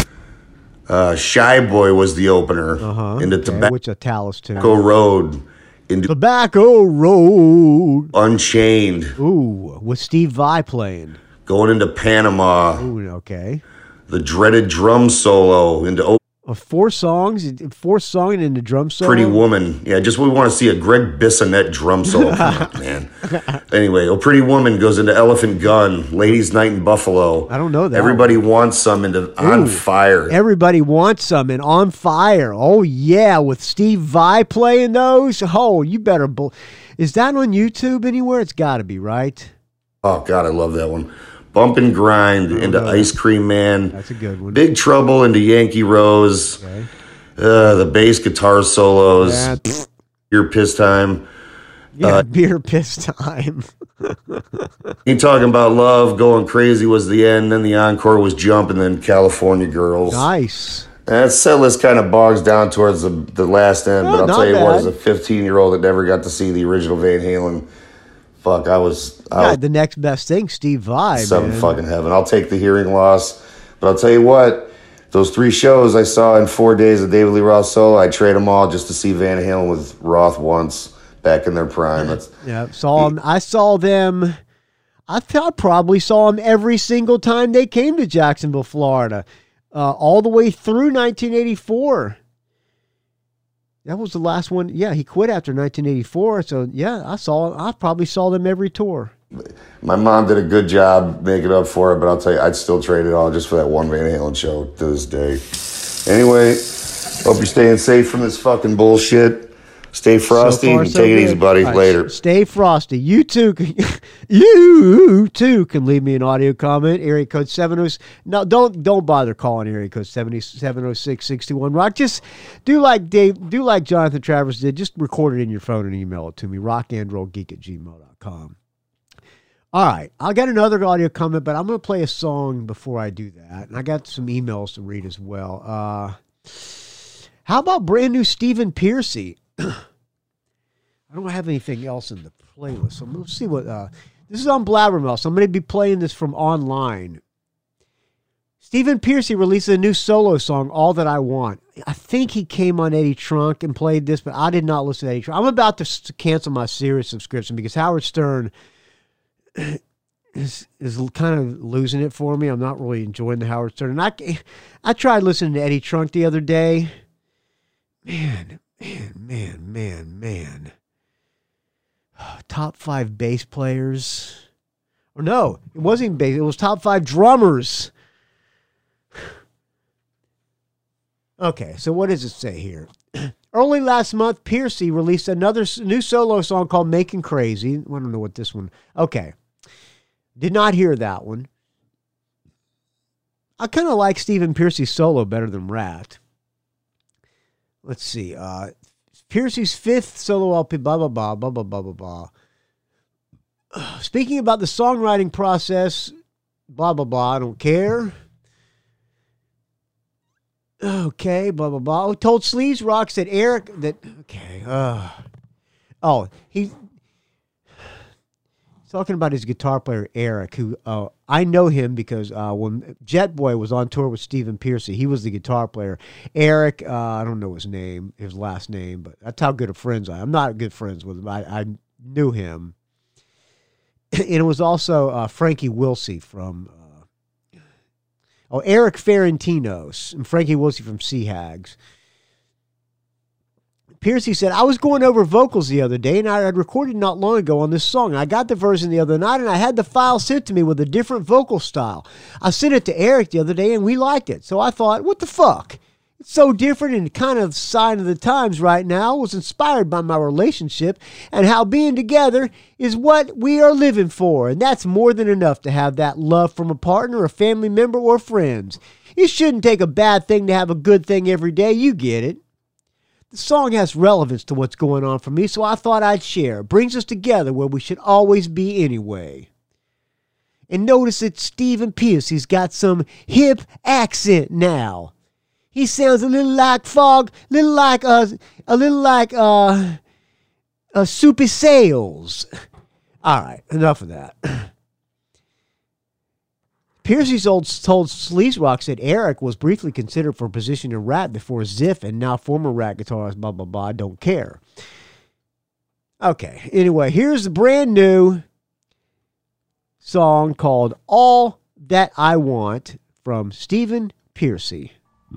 Shy Boy was the opener into Which a Talus tune. Tobacco Road, into Tobacco Road. Unchained, Ooh, with Steve Vai playing. going into Panama, Ooh, okay. the dreaded drum solo into Four songs and the drum solo. Pretty Woman. Yeah, just we want to see a Greg Bissonette drum solo. Come on, man. Anyway, Pretty Woman goes into Elephant Gun, Ladies Night in Buffalo. I don't know that. Everybody Wants Some into On Fire. Everybody Wants Some and On Fire. Oh, yeah, with Steve Vai playing those. Oh, you better. Is that on YouTube anywhere? It's got to be, right? Oh, God, I love that one. Bump and Grind into Ice Cream Man. That's a good one. Big Trouble into Yankee Rose. Okay. The bass guitar solos. Yeah, Your Piss Time. beer piss time. You talking about Love, Going Crazy was the end. Then the encore was Jump, and then California Girls. Nice. That set list kind of bogs down towards the last end, but I'll not tell you what, bad. as a 15-year-old that never got to see the original Van Halen, fuck, I was The next best thing, Steve Vai, seven man. fucking heaven. I'll take the hearing loss, but I'll tell you what, those 3 shows I saw in 4 days of David Lee Roth solo, I'd trade them all just to see Van Halen with Roth once back in their prime. That's Saw them. I saw them. I probably saw them every single time they came to Jacksonville, Florida, all the way through 1984. That was the last one. Yeah, he quit after 1984. So yeah, I probably saw them every tour. My mom did a good job making up for it, but I'll tell you, I'd still trade it all just for that one Van Halen show to this day. Anyway, hope you're staying safe from this fucking bullshit. Stay frosty and take it easy, buddy. All right, Later. Stay frosty. You too can leave me an audio comment. Area code 706. No, don't bother calling area code 706-61 Rock. Just do like Jonathan Travers did. Just record it in your phone and email it to me. rockandrollgeek@gmail.com. All right, I got another audio comment, but I'm going to play a song before I do that, and I got some emails to read as well. How about brand new Stephen Pearcy? I don't have anything else in the playlist, so let's see what. This is on Blabbermouth, so I'm going to be playing this from online. Stephen Pearcy released a new solo song, All That I Want. I think he came on Eddie Trunk and played this, but I did not listen to Eddie Trunk. I'm about to cancel my Sirius subscription because Howard Stern is kind of losing it for me. I'm not really enjoying the Howard Stern. And I tried listening to Eddie Trunk the other day. Man. Top 5 bass players. Or no, it wasn't even bass. It was top 5 drummers. Okay, so what does it say here? Early last month, Pearcy released another new solo song called Making Crazy. I don't know what this one. Okay. Did not hear that one. I kind of like Stephen Pearcy's solo better than Rat. Let's see. Pearcy's 5th solo LP, blah, blah, blah, blah, blah, blah, blah, blah. Speaking about the songwriting process, blah, blah, blah, I don't care. Okay, blah, blah, blah. Told Sleaze Rock that Eric, okay. He's talking about his guitar player, Eric, who I know him because when Jet Boy was on tour with Stephen Pearcy, he was the guitar player. Eric, I don't know his last name, but that's how good of friends I am. I'm not good friends with him. I knew him. And it was also Frankie Wilsey from, Eric Ferentinos and Frankie Wilsey from Sea Hags. Pearcy said, I was going over vocals the other day, and I had recorded not long ago on this song. I got the version the other night, and I had the file sent to me with a different vocal style. I sent it to Eric the other day, and we liked it. So I thought, what the fuck? So different and kind of sign of the times right now was inspired by my relationship and how being together is what we are living for. And that's more than enough to have that love from a partner, a family member, or friends. It shouldn't take a bad thing to have a good thing every day. You get it. The song has relevance to what's going on for me, so I thought I'd share. It brings us together where we should always be anyway. And notice that Stephen Pierce, he's got some hip accent now. He sounds a little like Fog, a little like Soupy Sales. All right, enough of that. Piercy's told Sleaze Rock said Eric was briefly considered for a position in rap before Ziff, and now former rap guitarist blah blah blah. Don't care. Okay, anyway, here's the brand new song called "All That I Want" from Stephen Piercy.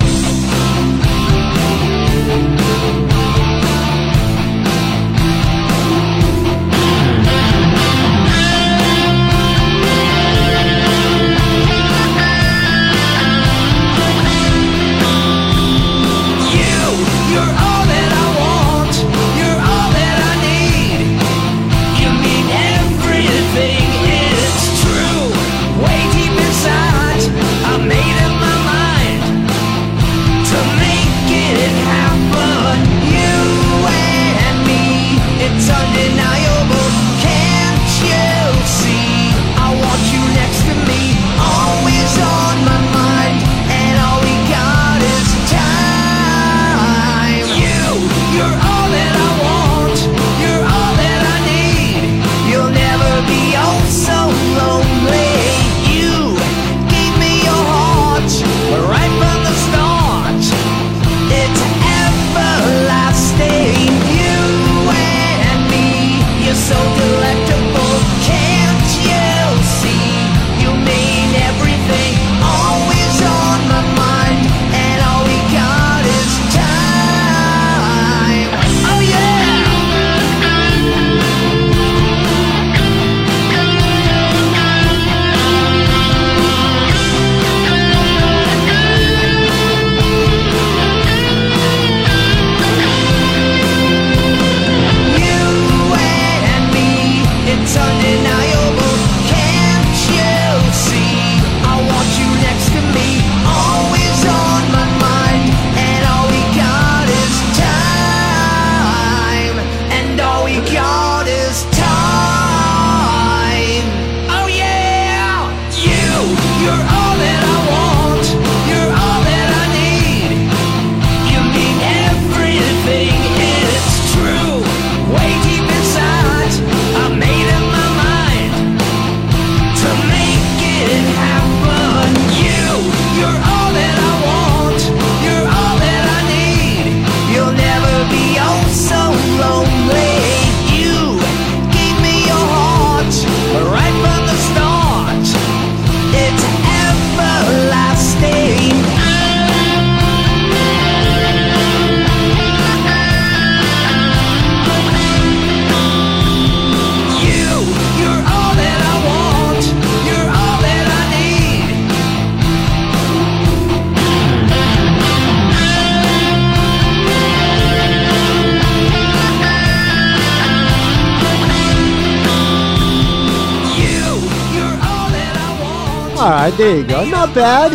All right, there you go. Not bad.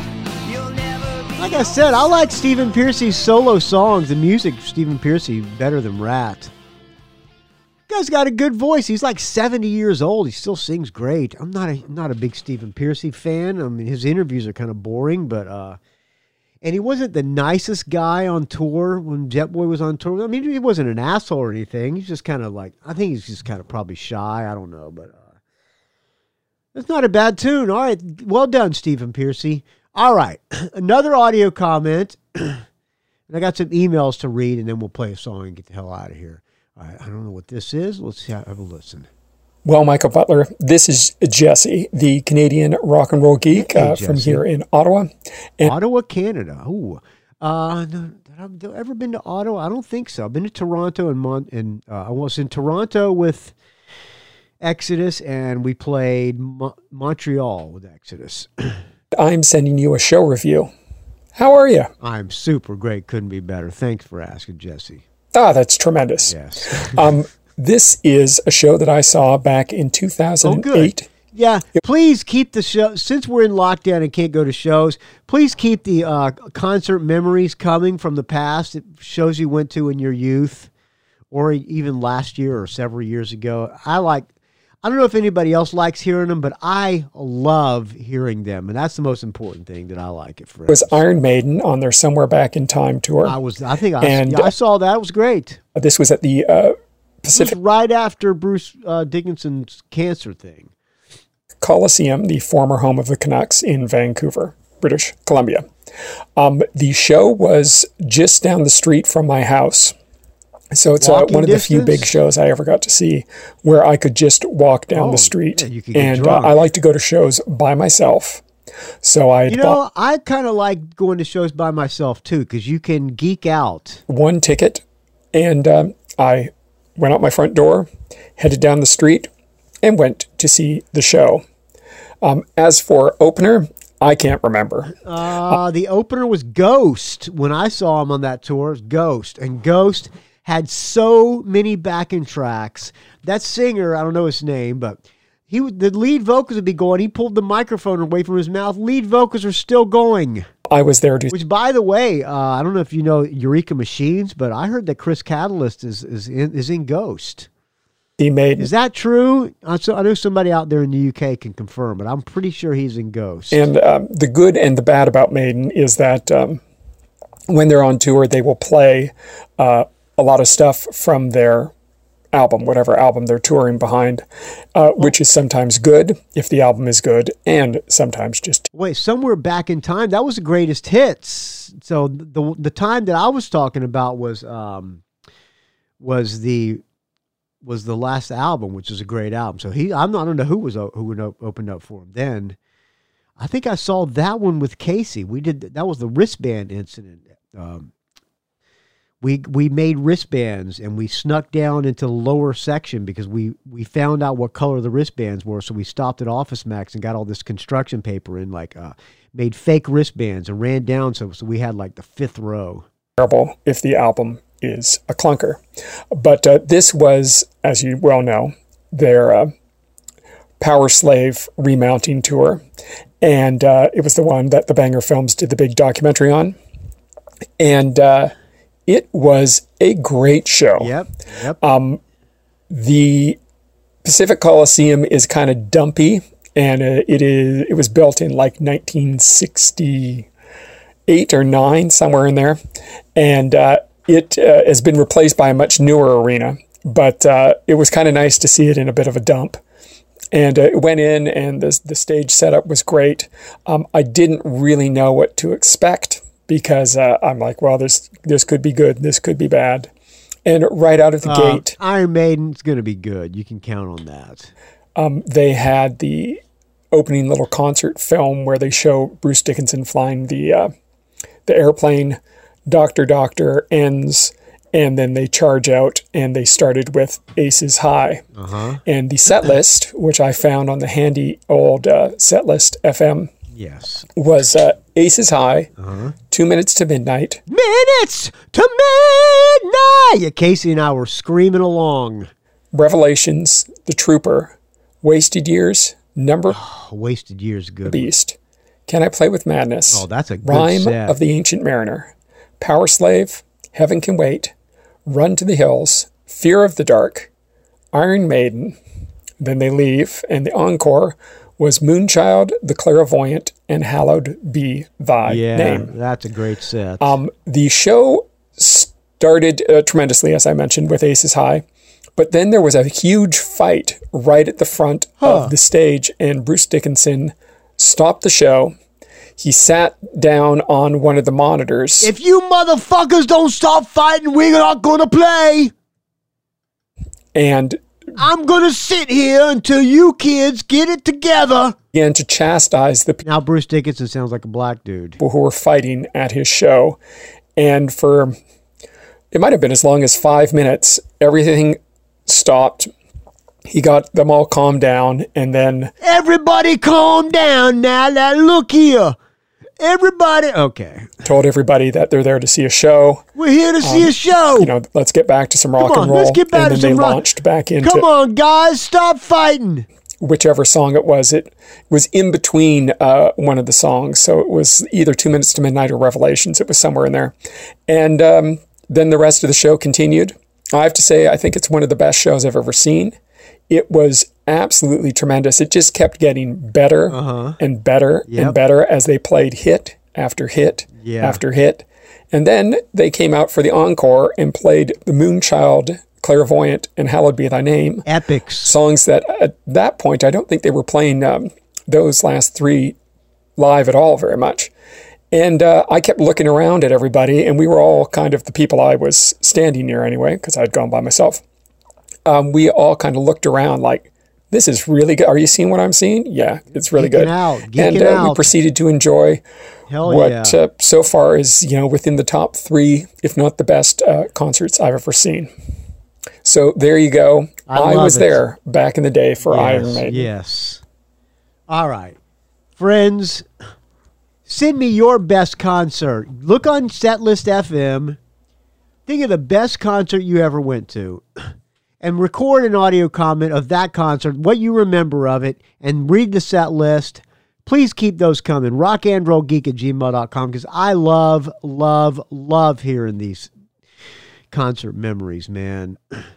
Like I said, I like Stephen Piercy's solo songs. The music of Stephen Piercy better than Rat. Guy's got a good voice. He's like 70 years old. He still sings great. I'm not a big Stephen Piercy fan. I mean, his interviews are kind of boring, but and he wasn't the nicest guy on tour when Jet Boy was on tour. I mean, he wasn't an asshole or anything. He's just kind of like, I think he's just kind of probably shy. I don't know, but it's not a bad tune. All right, well done, Stephen Piercy. All right, another audio comment. And I got some emails to read, and then we'll play a song and get the hell out of here. All right, I don't know what this is. Let's have a listen. Well, Michael Butler, this is Jesse, the Canadian rock and roll geek from here in Ottawa. And Ottawa, Canada. Ooh. No, have I ever been to Ottawa? I don't think so. I've been to Toronto and I was in Toronto with Exodus, and we played Montreal with Exodus. I'm sending you a show review. How are you? I'm super great. Couldn't be better. Thanks for asking, Jesse. Ah, that's tremendous. Yes. This is a show that I saw back in 2008. Yeah, please keep the show, since we're in lockdown and can't go to shows, please keep the concert memories coming from the past, shows you went to in your youth or even last year or several years ago. I don't know if anybody else likes hearing them, but I love hearing them, and that's the most important thing that I like it for. It was Iron Maiden on their Somewhere Back in Time tour. I saw that. It was great. This was at the Pacific. It was right after Bruce Dickinson's cancer thing. Coliseum, the former home of the Canucks in Vancouver, British Columbia. The show was just down the street from my house. So it's one of the few big shows I ever got to see where I could just walk down the street. And I like to go to shows by myself. So I kind of like going to shows by myself too, because you can geek out. One ticket, and I went out my front door, headed down the street, and went to see the show. As for opener, I can't remember. The opener was Ghost. When I saw him on that tour, it was Ghost. And Ghost had so many backing tracks. That singer, I don't know his name, but the lead vocals would be going. He pulled the microphone away from his mouth. Lead vocals are still going. I was there Which, by the way, I don't know if you know Eureka Machines, but I heard that Chris Catalyst is in Ghost. Is that true? I know somebody out there in the UK can confirm, but I'm pretty sure he's in Ghost. And the good and the bad about Maiden is that when they're on tour, they will play a lot of stuff from their album, whatever album they're touring behind, which is sometimes good if the album is good, and sometimes just... Wait, Somewhere Back in Time, that was the greatest hits. So the time that I was talking about was the last album, which is a great album. So I don't know who opened up for him then. I think I saw that one with Casey. That was the wristband incident. We made wristbands and we snuck down into the lower section because we found out what color the wristbands were. So we stopped at Office Max and got all this construction paper and made fake wristbands and ran down. So we had like the fifth row. Terrible if the album is a clunker. But this was, as you well know, their Power Slave remounting tour. And it was the one that the Banger Films did the big documentary on. And it was a great show. Yep. The Pacific Coliseum is kind of dumpy, and it was built in like 1968 or 9, somewhere in there. And it has been replaced by a much newer arena, but it was kind of nice to see it in a bit of a dump. And it went in, and the stage setup was great. I didn't really know what to expect because I'm like, well, this could be good, this could be bad. And right out of the gate... Iron Maiden's going to be good. You can count on that. They had the opening little concert film where they show Bruce Dickinson flying the airplane. Doctor ends, and then they charge out, and they started with Aces High. And the set list, which I found on the handy old set list FM, was Aces High, 2 Minutes to Midnight. Minutes to Midnight! Yeah, Casey and I were screaming along. Revelations, The Trooper, Wasted Years, Wasted Years, good. Beast. Can I Play with Madness? Oh, that's a good Rhyme set. of the Ancient Mariner. Power Slave, Heaven Can Wait, Run to the Hills, Fear of the Dark, Iron Maiden. Then they leave, and the encore was Moonchild, The Clairvoyant, and Hallowed Be Thy Name. Yeah, that's a great set. The show started tremendously, as I mentioned, with Aces High, but then there was a huge fight right at the front of the stage, and Bruce Dickinson stopped the show. He sat down on one of the monitors. If you motherfuckers don't stop fighting, we're not going to play. And I'm going to sit here until you kids get it together. Began to chastise the people. Now Bruce Dickinson sounds like a black dude. Who were fighting at his show. And for, it might have been as long as 5 minutes, everything stopped. He got them all calmed down, and then... Everybody calm down now. Now look here. everybody. Okay. Told everybody that they're there to see a show. We're here to see a show. You know, let's get back to some rock Come on, and roll. let's get back and to then some they rock. launched back into Come on, guys, stop fighting. whichever song it was. It was in between one of the songs. So it was either 2 Minutes to Midnight or Revelations. It was somewhere in there. And then the rest of the show continued. I have to say, I think it's one of the best shows I've ever seen. It was absolutely tremendous. It just kept getting better and better and better as they played hit after hit after hit. And then they came out for the encore and played The Moonchild, Clairvoyant, and Hallowed Be Thy Name. Epics. Songs that at that point, I don't think they were playing those last three live at all very much. And I kept looking around at everybody, and we were all kind of the people I was standing near anyway, because I'd gone by myself. We all kind of looked around like, this is really good. Are you seeing what I'm seeing? Yeah, it's really good. Geeking And out. we proceeded to enjoy what so far is, within the top three, if not the best concerts I've ever seen. So there you go. I was there back in the day for Iron Maiden. Yes. All right. Friends, send me your best concert. Look on Setlist FM. Think of the best concert you ever went to. And record an audio comment of that concert, what you remember of it, and read the set list. Please keep those coming. rockandrollgeek@gmail.com, because I love, love, love hearing these concert memories, man.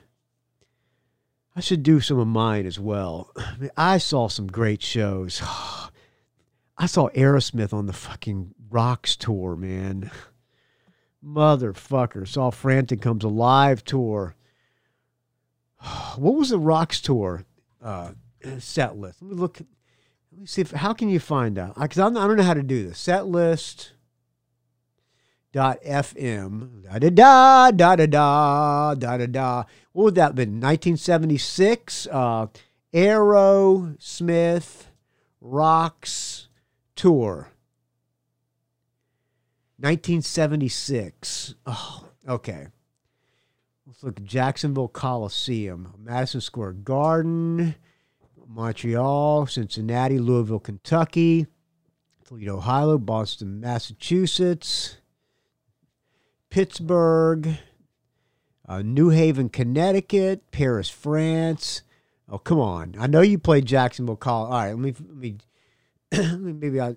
I should do some of mine as well. I mean, I saw some great shows. I saw Aerosmith on the fucking Rocks tour, man. Motherfucker. Saw Frampton Comes Alive tour. What was the Rocks tour set list? Let me look. Let me see how can you find out? Because I don't know how to do this. Setlist.fm. Da da da da da da da. What would that have been? 1976. Aerosmith Rocks tour. 1976. Oh, okay. Let's look at Jacksonville Coliseum, Madison Square Garden, Montreal, Cincinnati, Louisville, Kentucky, Toledo, Ohio, Boston, Massachusetts, Pittsburgh, New Haven, Connecticut, Paris, France. Oh, come on. I know you played Jacksonville Coliseum. All right, let me maybe I'll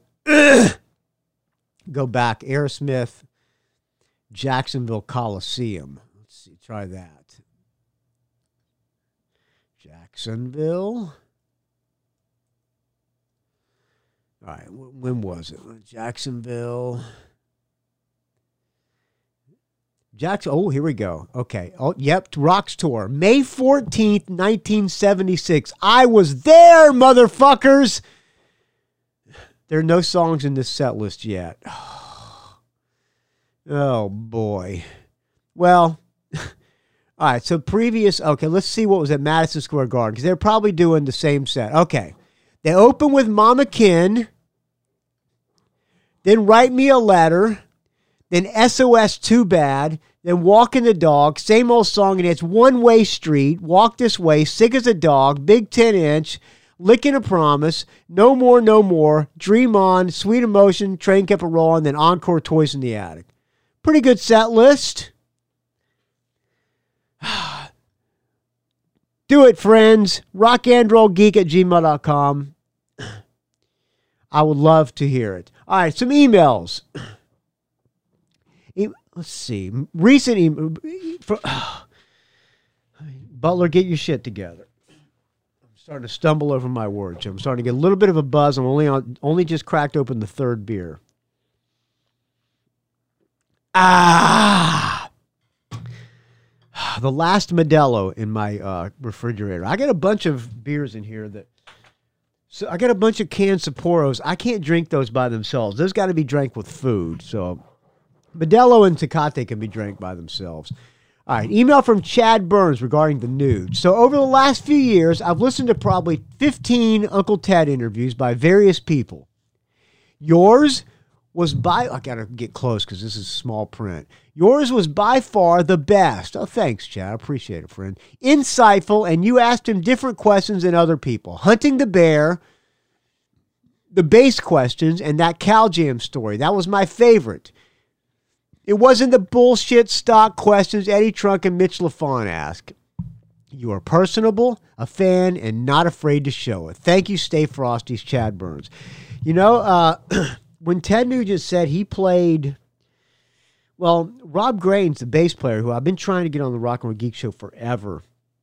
go back. Aerosmith, Jacksonville Coliseum. Try that. Jacksonville. All right, when was it? Jacksonville. Oh, here we go. Okay. Oh, yep, Rocks tour. May 14th, 1976. I was there, motherfuckers. There are no songs in this set list yet. Oh, boy. Well... All right, so let's see what was at Madison Square Garden, because they're probably doing the same set. Okay, they open with Mama Kin, then Write Me a Letter, then SOS Too Bad, then Walking the Dog, same old song, and it's One Way Street, Walk This Way, Sick as a Dog, Big 10-inch, Licking a Promise, No More, No More, Dream On, Sweet Emotion, Train Kept a Rolling, then Encore, Toys in the Attic. Pretty good set list. Do it, friends. rockandrollgeek@gmail.com. I would love to hear it. All right, some emails. Let's see. Recent email. Butler, get your shit together. I'm starting to stumble over my words. I'm starting to get a little bit of a buzz. I'm only just cracked open the third beer. The last Modelo in my refrigerator. I got a bunch of beers in here so I got a bunch of canned Sapporos. I can't drink those by themselves. Those got to be drank with food. So Modelo and Tecate can be drank by themselves. All right, email from Chad Burns regarding the nude. So over the last few years, I've listened to probably 15 Uncle Ted interviews by various people. Yours was I got to get close because this is small print. Yours was by far the best. Oh, thanks, Chad. I appreciate it, friend. Insightful, and you asked him different questions than other people. Hunting the bear, the bass questions and that Cal Jam story. That was my favorite. It wasn't the bullshit stock questions Eddie Trunk and Mitch LaFon asked. You are personable, a fan, and not afraid to show it. Thank you, Stay Frosty's Chad Burns. You know, when Ted Nugent said he played, well, Rob Grain's the bass player who I've been trying to get on the Rock and Roll Geek Show forever.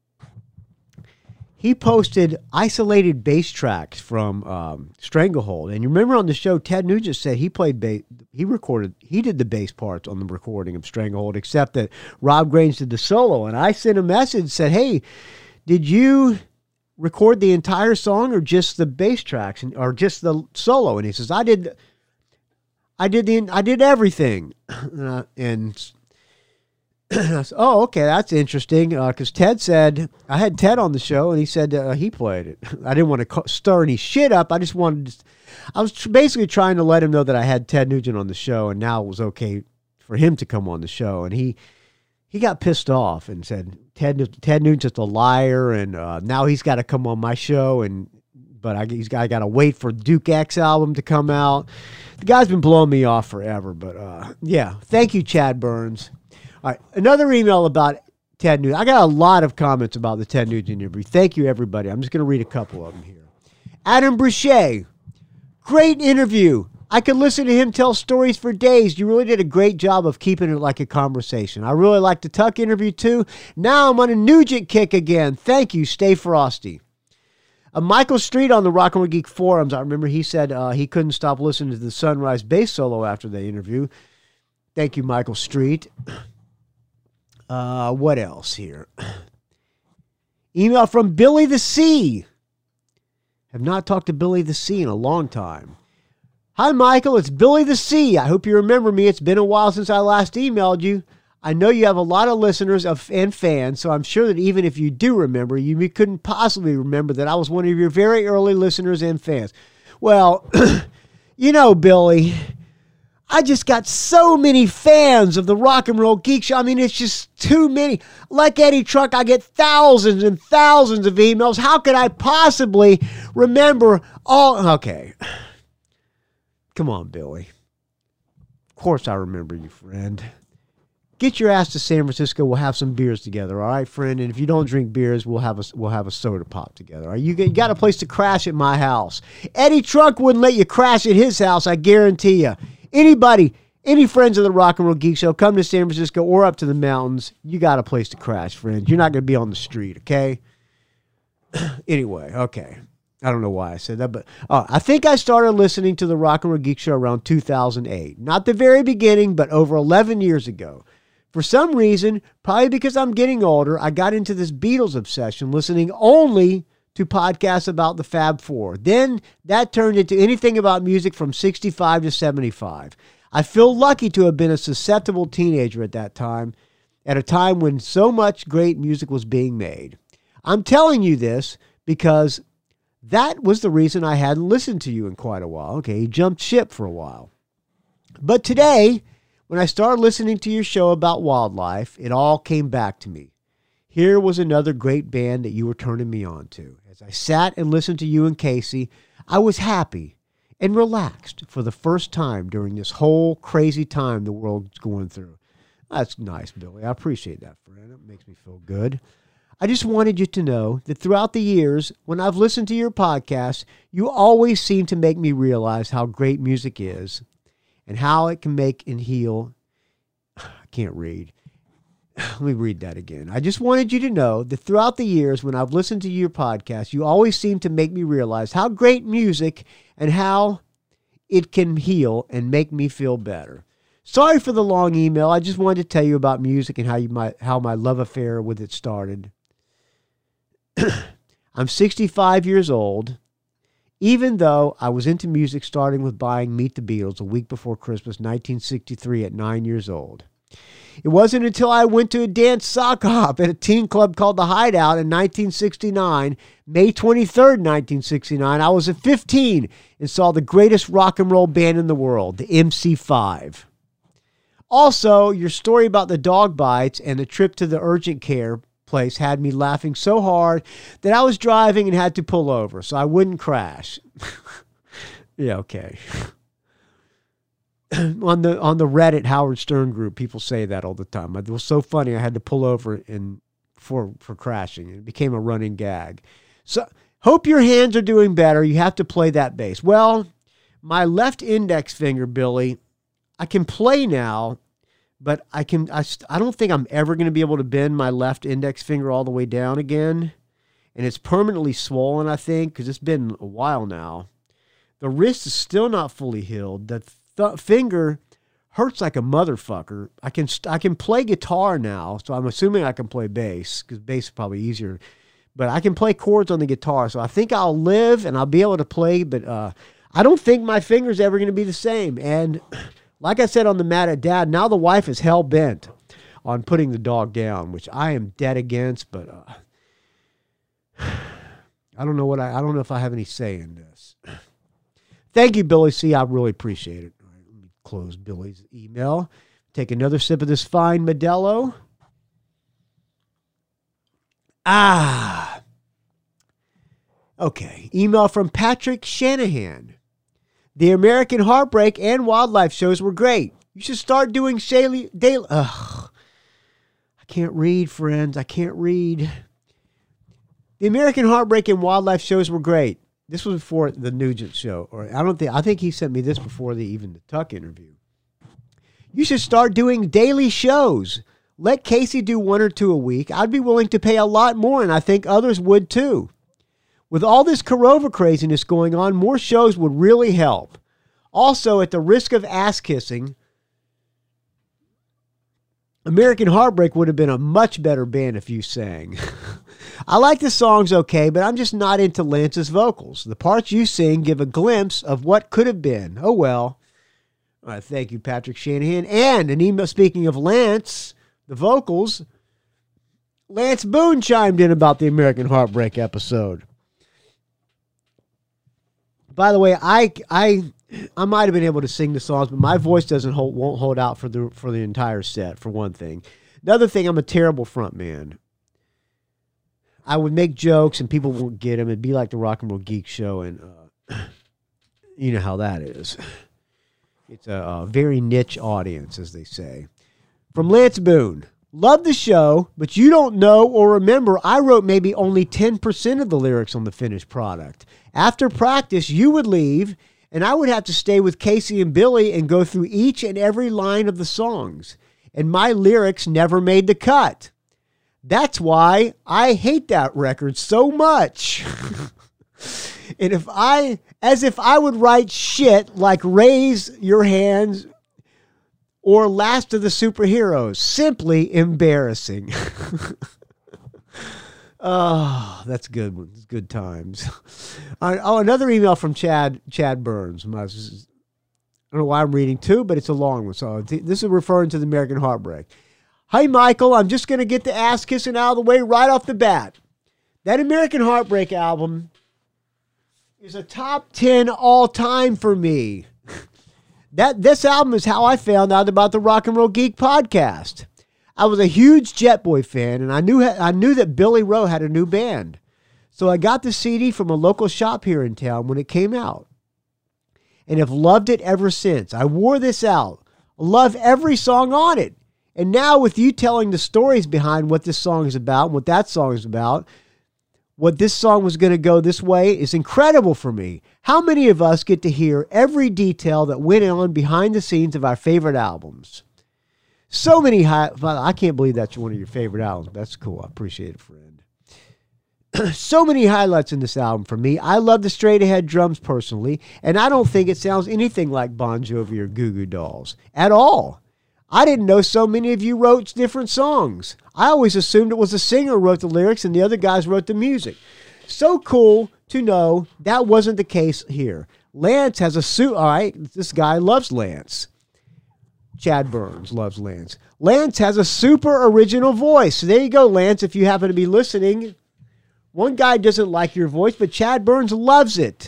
He posted isolated bass tracks from Stranglehold. And you remember on the show, Ted Nugent said he played bass, he did the bass parts on the recording of Stranglehold, except that Rob Grains did the solo. And I sent a message and said, hey, did you record the entire song or just the bass tracks or just the solo? And he says, I did everything. And I said, oh, okay, that's interesting. Because Ted said, I had Ted on the show, and he said he played it. I didn't want to stir any shit up. I just wanted to, I was basically trying to let him know that I had Ted Nugent on the show, and now it was okay for him to come on the show. And he got pissed off and said, Ted Nugent's just a liar, and now he's got to come on my show, but I got to wait for Duke X album to come out. The guy's been blowing me off forever, but yeah, thank you, Chad Burns. All right, another email about Ted Nugent. I got a lot of comments about the Ted Nugent interview. Thank you, everybody. I'm just going to read a couple of them here. Adam Brichet, great interview. I could listen to him tell stories for days. You really did a great job of keeping it like a conversation. I really liked the Tuck interview, too. Now I'm on a Nugent kick again. Thank you. Stay frosty. Michael Street on the Rock and Roll Geek forums, I remember he said he couldn't stop listening to the Sunrise bass solo after the interview. Thank you, Michael Street. What else here? Email from Billy the C. Have not talked to Billy the C in a long time. Hi, Michael. It's Billy the C. I hope you remember me. It's been a while since I last emailed you. I know you have a lot of listeners and fans, so I'm sure that even if you do remember, you couldn't possibly remember that I was one of your very early listeners and fans. Well, you know, Billy, I just got so many fans of the Rock and Roll Geek Show. I mean, it's just too many. Like Eddie Trunk, I get thousands and thousands of emails. How could I possibly remember all? Okay. Come on, Billy. Of course I remember you, friend. Get your ass to San Francisco. We'll have some beers together, all right, friend? And if you don't drink beers, we'll have a soda pop together. All right? You got a place to crash at my house. Eddie Trunk wouldn't let you crash at his house, I guarantee you. Anybody, any friends of the Rock and Roll Geek Show, come to San Francisco or up to the mountains. You got a place to crash, friend. You're not going to be on the street, okay? Anyway, okay. I don't know why I said that, but I think I started listening to the Rock and Roll Geek Show around 2008. Not the very beginning, but over 11 years ago. For some reason, probably because I'm getting older, I got into this Beatles obsession, listening only to podcasts about the Fab Four. Then that turned into anything about music from 65 to 75. I feel lucky to have been a susceptible teenager at that time, at a time when so much great music was being made. I'm telling you this because that was the reason I hadn't listened to you in quite a while. Okay, you jumped ship for a while. But today, when I started listening to your show about wildlife, it all came back to me. Here was another great band that you were turning me on to. As I sat and listened to you and Casey, I was happy and relaxed for the first time during this whole crazy time the world's going through. That's nice, Billy. I appreciate that, friend. It makes me feel good. I just wanted you to know that throughout the years, when I've listened to your podcast, you always seem to make me realize how great music is and how it can make and heal. I can't read. Let me read that again. I just wanted you to know that throughout the years when I've listened to your podcast, you always seem to make me realize how great music and how it can heal and make me feel better. Sorry for the long email. I just wanted to tell you about music and how my love affair with it started. I'm 65 years old. Even though I was into music starting with buying Meet the Beatles a week before Christmas 1963 at 9 years old. It wasn't until I went to a dance sock hop at a teen club called The Hideout in 1969, May 23rd, 1969, I was at 15 and saw the greatest rock and roll band in the world, the MC5. Also, your story about the dog bites and the trip to the urgent care place had me laughing so hard that I was driving and had to pull over so I wouldn't crash. Yeah, okay. on the Reddit Howard Stern group, people say that all the time. It was so funny I had to pull over for crashing. It became a running gag. So hope your hands are doing better. You have to play that bass. Well, my left index finger, Billy, I can play now, but I don't think I'm ever going to be able to bend my left index finger all the way down again. And it's permanently swollen, I think, because it's been a while now. The wrist is still not fully healed. The finger hurts like a motherfucker. I can play guitar now, so I'm assuming I can play bass, because bass is probably easier. But I can play chords on the guitar, so I think I'll live and I'll be able to play, but I don't think my finger's ever going to be the same. And like I said on the Mad at Dad, now the wife is hell-bent on putting the dog down, which I am dead against, but I don't know if I have any say in this. Thank you, Billy C. I really appreciate it. All right, let me close Billy's email. Take another sip of this fine Modelo. Okay. Email from Patrick Shanahan. The American Heartbreak and Wildlife shows were great. You should start doing daily. I can't read, friends. I can't read. The American Heartbreak and Wildlife shows were great. This was before the Nugent show, I think he sent me this before even the Tuck interview. You should start doing daily shows. Let Casey do 1 or 2 a week. I'd be willing to pay a lot more, and I think others would too. With all this Korova craziness going on, more shows would really help. Also, at the risk of ass kissing, American Heartbreak would have been a much better band if you sang. I like the songs okay, but I'm just not into Lance's vocals. The parts you sing give a glimpse of what could have been. Oh well. All right, thank you, Patrick Shanahan. And an email, speaking of Lance, the vocals, Lance Boone chimed in about the American Heartbreak episode. By the way, I might have been able to sing the songs, but my voice won't hold out for the entire set, for one thing. Another thing, I'm a terrible front man. I would make jokes and people won't get them. It'd be like the Rock and Roll Geek show, and you know how that is. It's a very niche audience, as they say. From Lance Boone. Love the show, but you don't know or remember I wrote maybe only 10% of the lyrics on the finished product. After practice, you would leave, and I would have to stay with Casey and Billy and go through each and every line of the songs. And my lyrics never made the cut. That's why I hate that record so much. And as if I would write shit like Raise Your Hands or Last of the Superheroes. Simply embarrassing. Oh, that's good. It's good times. Another email from Chad Burns. I don't know why I'm reading 2, but it's a long one. So this is referring to the American Heartbreak. Hi, Michael. I'm just going to get the ass kissing out of the way right off the bat. That American Heartbreak album is a top 10 all time for me. This album is how I found out about the Rock and Roll Geek podcast. I was a huge Jet Boy fan, and I knew that Billy Rowe had a new band. So I got the CD from a local shop here in town when it came out, and have loved it ever since. I wore this out. Love every song on it. And now with you telling the stories behind what this song is about, what that song is about, what this song was going to go this way is incredible for me. How many of us get to hear every detail that went on behind the scenes of our favorite albums? So many I can't believe that's one of your favorite albums. That's cool. I appreciate it, friend. So many highlights in this album for me. I love the straight ahead drums personally, and I don't think it sounds anything like Bon Jovi or Goo Goo Dolls at all. I didn't know so many of you wrote different songs. I always assumed it was the singer who wrote the lyrics and the other guys wrote the music. So cool to know that wasn't the case here. Lance has a suit. All right, this guy loves Lance. Chad Burns loves Lance. Lance has a super original voice. So there you go, Lance, if you happen to be listening. One guy doesn't like your voice, but Chad Burns loves it.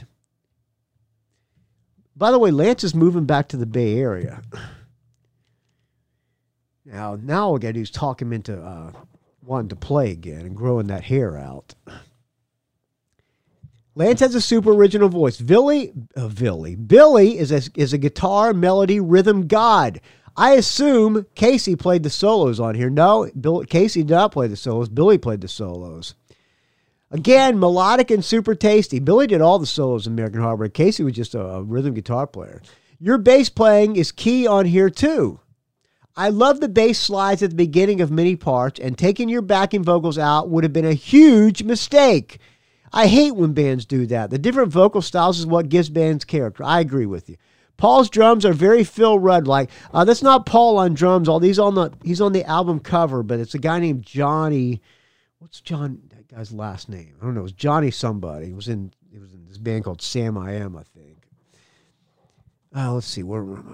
By the way, Lance is moving back to the Bay Area. Now all we got to do is talk him into wanting to play again and growing that hair out. Lance has a super original voice. Billy is a guitar, melody, rhythm god. I assume Casey played the solos on here. No, Casey did not play the solos. Billy played the solos. Again, melodic and super tasty. Billy did all the solos in American Heartbreak. Casey was just a rhythm guitar player. Your bass playing is key on here too. I love the bass slides at the beginning of many parts, and taking your backing vocals out would have been a huge mistake. I hate when bands do that. The different vocal styles is what gives bands character. I agree with you. Paul's drums are very Phil Rudd-like. That's not Paul on drums. He's on the album cover, but it's a guy named Johnny. What's that guy's last name? I don't know. It was Johnny somebody. He was in this band called Sam I Am, I think. Let's see.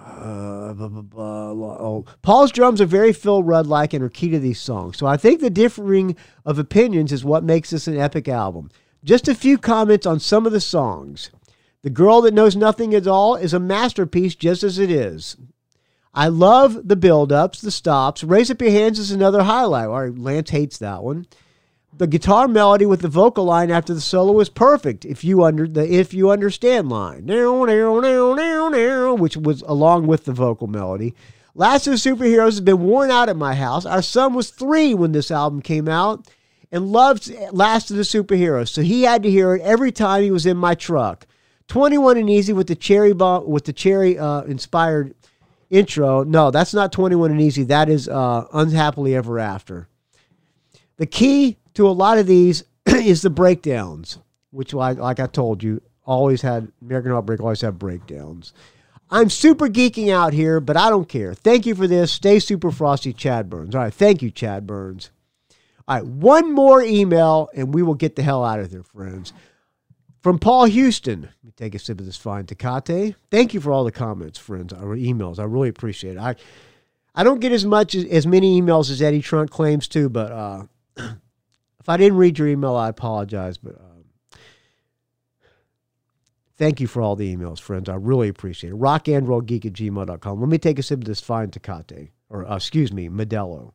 Paul's drums are very Phil Rudd-like and are key to these songs. So I think the differing of opinions is what makes this an epic album. Just a few comments on some of the songs. The Girl That Knows Nothing at All is a masterpiece just as it is. I love the build-ups, the stops. Raise Up Your Hands is another highlight. All right, Lance hates that one. The guitar melody with the vocal line after the solo is perfect if you understand line, which was along with the vocal melody. Last of the Superheroes has been worn out at my house. Our son was 3 when this album came out and loved Last of the Superheroes, so he had to hear it every time he was in my truck. 21 and Easy with the cherry inspired intro. No, that's not 21 and Easy. That is Unhappily Ever After. The key to a lot of these is the breakdowns, which, like I told you, American Heartbreak always have breakdowns. I'm super geeking out here, but I don't care. Thank you for this. Stay super frosty, Chad Burns. All right, thank you, Chad Burns. All right, one more email, and we will get the hell out of there, friends. From Paul Houston. Let me take a sip of this fine Tecate. Thank you for all the comments, friends, or emails. I really appreciate it. I don't get as many emails as Eddie Trunk claims to, but if I didn't read your email, I apologize. But thank you for all the emails, friends. I really appreciate it. rockandrollgeek@gmail.com. Let me take a sip of this fine Tecate, or Modelo.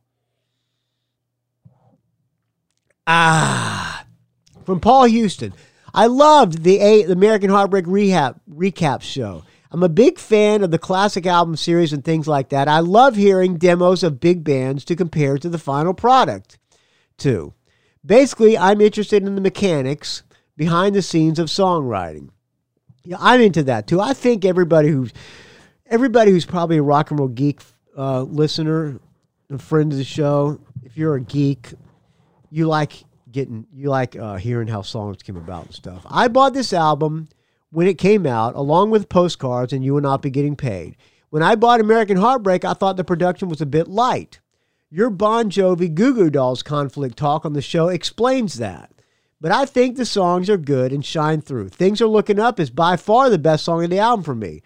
From Paul Houston. I loved the American Heartbreak recap show. I'm a big fan of the classic album series and things like that. I love hearing demos of big bands to compare to the final product, too. Basically, I'm interested in the mechanics behind the scenes of songwriting. Yeah, I'm into that, too. I think everybody who's probably a Rock and Roll Geek listener, a friend of the show, if you're a geek, you like hearing how songs came about and stuff. I bought this album when it came out, along with postcards and You Will Not Be Getting Paid. When I bought American Heartbreak, I thought the production was a bit light. Your Bon Jovi Goo Goo Dolls conflict talk on the show explains that. But I think the songs are good and shine through. Things Are Looking Up is by far the best song in the album for me.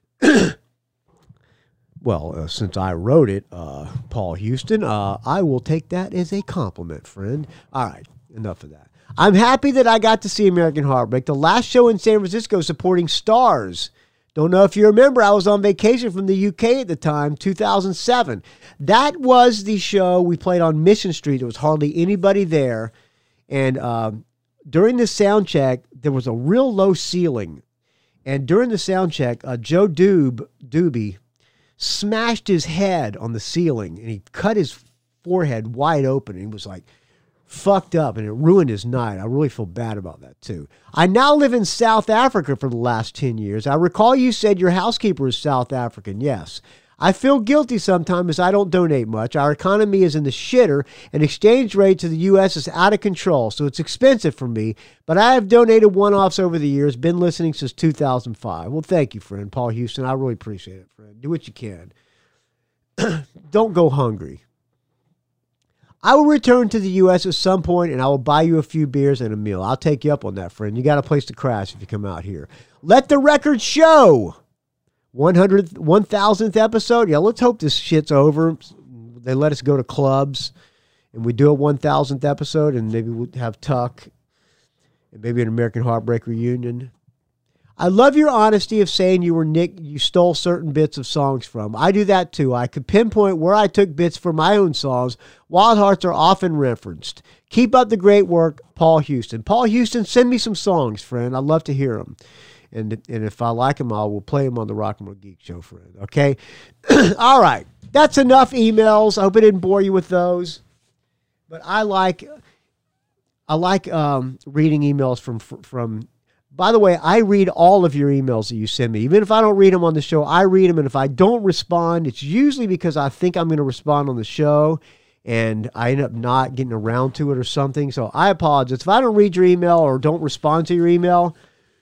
Well, since I wrote it, Paul Houston, I will take that as a compliment, friend. All right, enough of that. I'm happy that I got to see American Heartbreak, the last show in San Francisco supporting Stars. Don't know if you remember, I was on vacation from the UK at the time, 2007. That was the show we played on Mission Street. There was hardly anybody there. And during the sound check, there was a real low ceiling. And during the sound check, Joe Doobie smashed his head on the ceiling, and he cut his forehead wide open, and he was like fucked up, and it ruined his night. I really feel bad about that too. I now live in South Africa for the last 10 years. I recall you said your housekeeper is South African. Yes. I feel guilty sometimes as I don't donate much. Our economy is in the shitter, and exchange rate to the U.S. is out of control, so it's expensive for me, but I have donated one-offs over the years, been listening since 2005. Well, thank you, friend. Paul Houston, I really appreciate it, friend. Do what you can. Don't go hungry. I will return to the U.S. at some point, and I will buy you a few beers and a meal. I'll take you up on that, friend. You got a place to crash if you come out here. Let the record show. 1,000th episode. Yeah, let's hope this shit's over. They let us go to clubs, and we do a 1,000th episode, and maybe we'll have Tuck, and maybe an American Heartbreak reunion. I love your honesty of saying you stole certain bits of songs from. I do that too. I could pinpoint where I took bits from my own songs. Wild Hearts are often referenced. Keep up the great work, Paul Houston. Paul Houston, send me some songs, friend. I'd love to hear them. And if I like them, I will play them on the Rock and Roll Geek Show, friend. Okay? All right. That's enough emails. I hope I didn't bore you with those. But I like reading emails from. By the way, I read all of your emails that you send me. Even if I don't read them on the show, I read them. And if I don't respond, it's usually because I think I'm going to respond on the show, and I end up not getting around to it or something. So I apologize. If I don't read your email or don't respond to your email,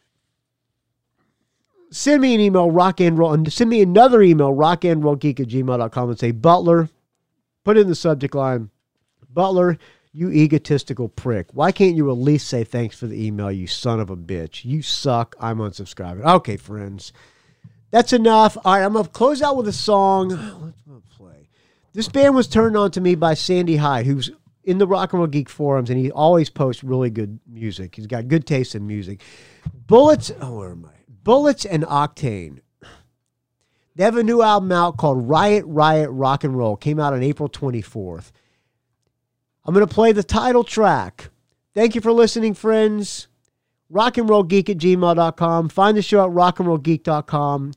send me an email, send me another email, rockandrollgeek@gmail.com, and say, Butler, put in the subject line, Butler, you egotistical prick. Why can't you at least say thanks for the email, you son of a bitch? You suck. I'm unsubscribing. Okay, friends. That's enough. All right, I'm going to close out with a song. Let's play. This band was turned on to me by Sandy Hyde, who's in the Rock and Roll Geek forums, and he always posts really good music. He's got good taste in music. Bullets and Octane. They have a new album out called Riot, Rock and Roll. Came out on April 24th. I'm going to play the title track. Thank you for listening, friends. rockandrollgeek@gmail.com. Find the show at rockandrollgeek.com.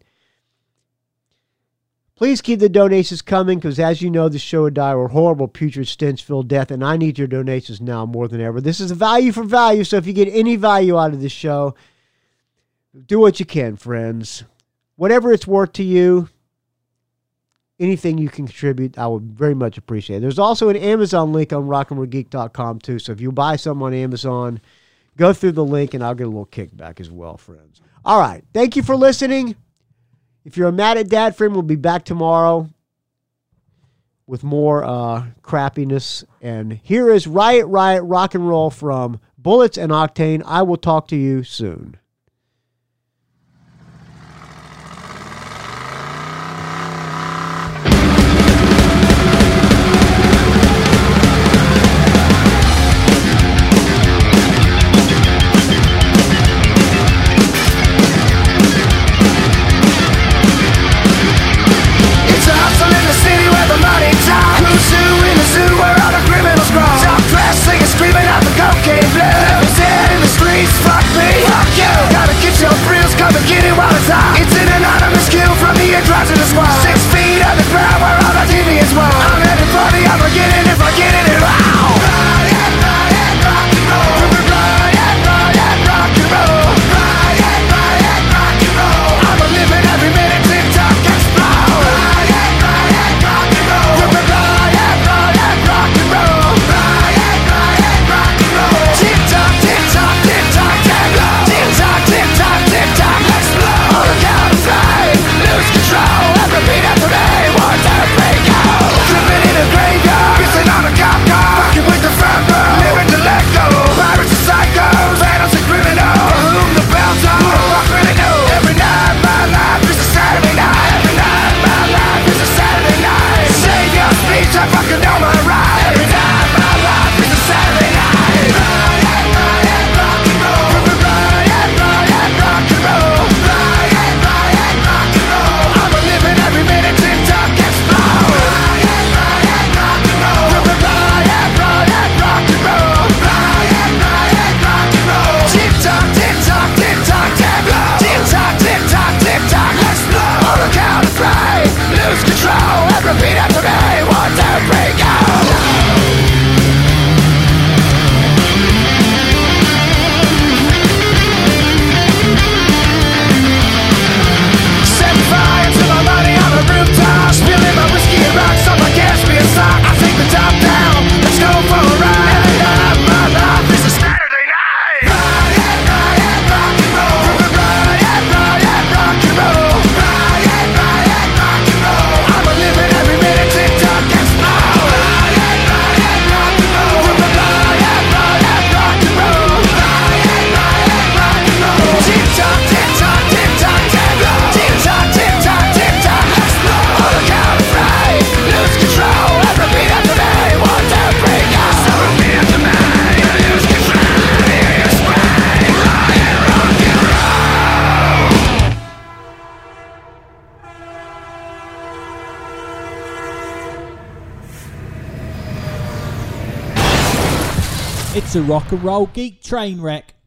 Please keep the donations coming, because as you know, the show would die or horrible, putrid, stench-filled death, and I need your donations now more than ever. This is a value for value, so if you get any value out of this show, do what you can, friends. Whatever it's worth to you, anything you can contribute, I would very much appreciate it. There's also an Amazon link on rockandrollgeek.com too, so if you buy something on Amazon, go through the link and I'll get a little kickback as well, friends. All right. Thank you for listening. If you're a Mad at Dad friend, we'll be back tomorrow with more crappiness. And here is Riot, Rock and Roll from Bullets and Octane. I will talk to you soon. Screaming out the cocaine blue. Dead in the streets, fuck me, fuck you. It's a rock and roll geek train wreck.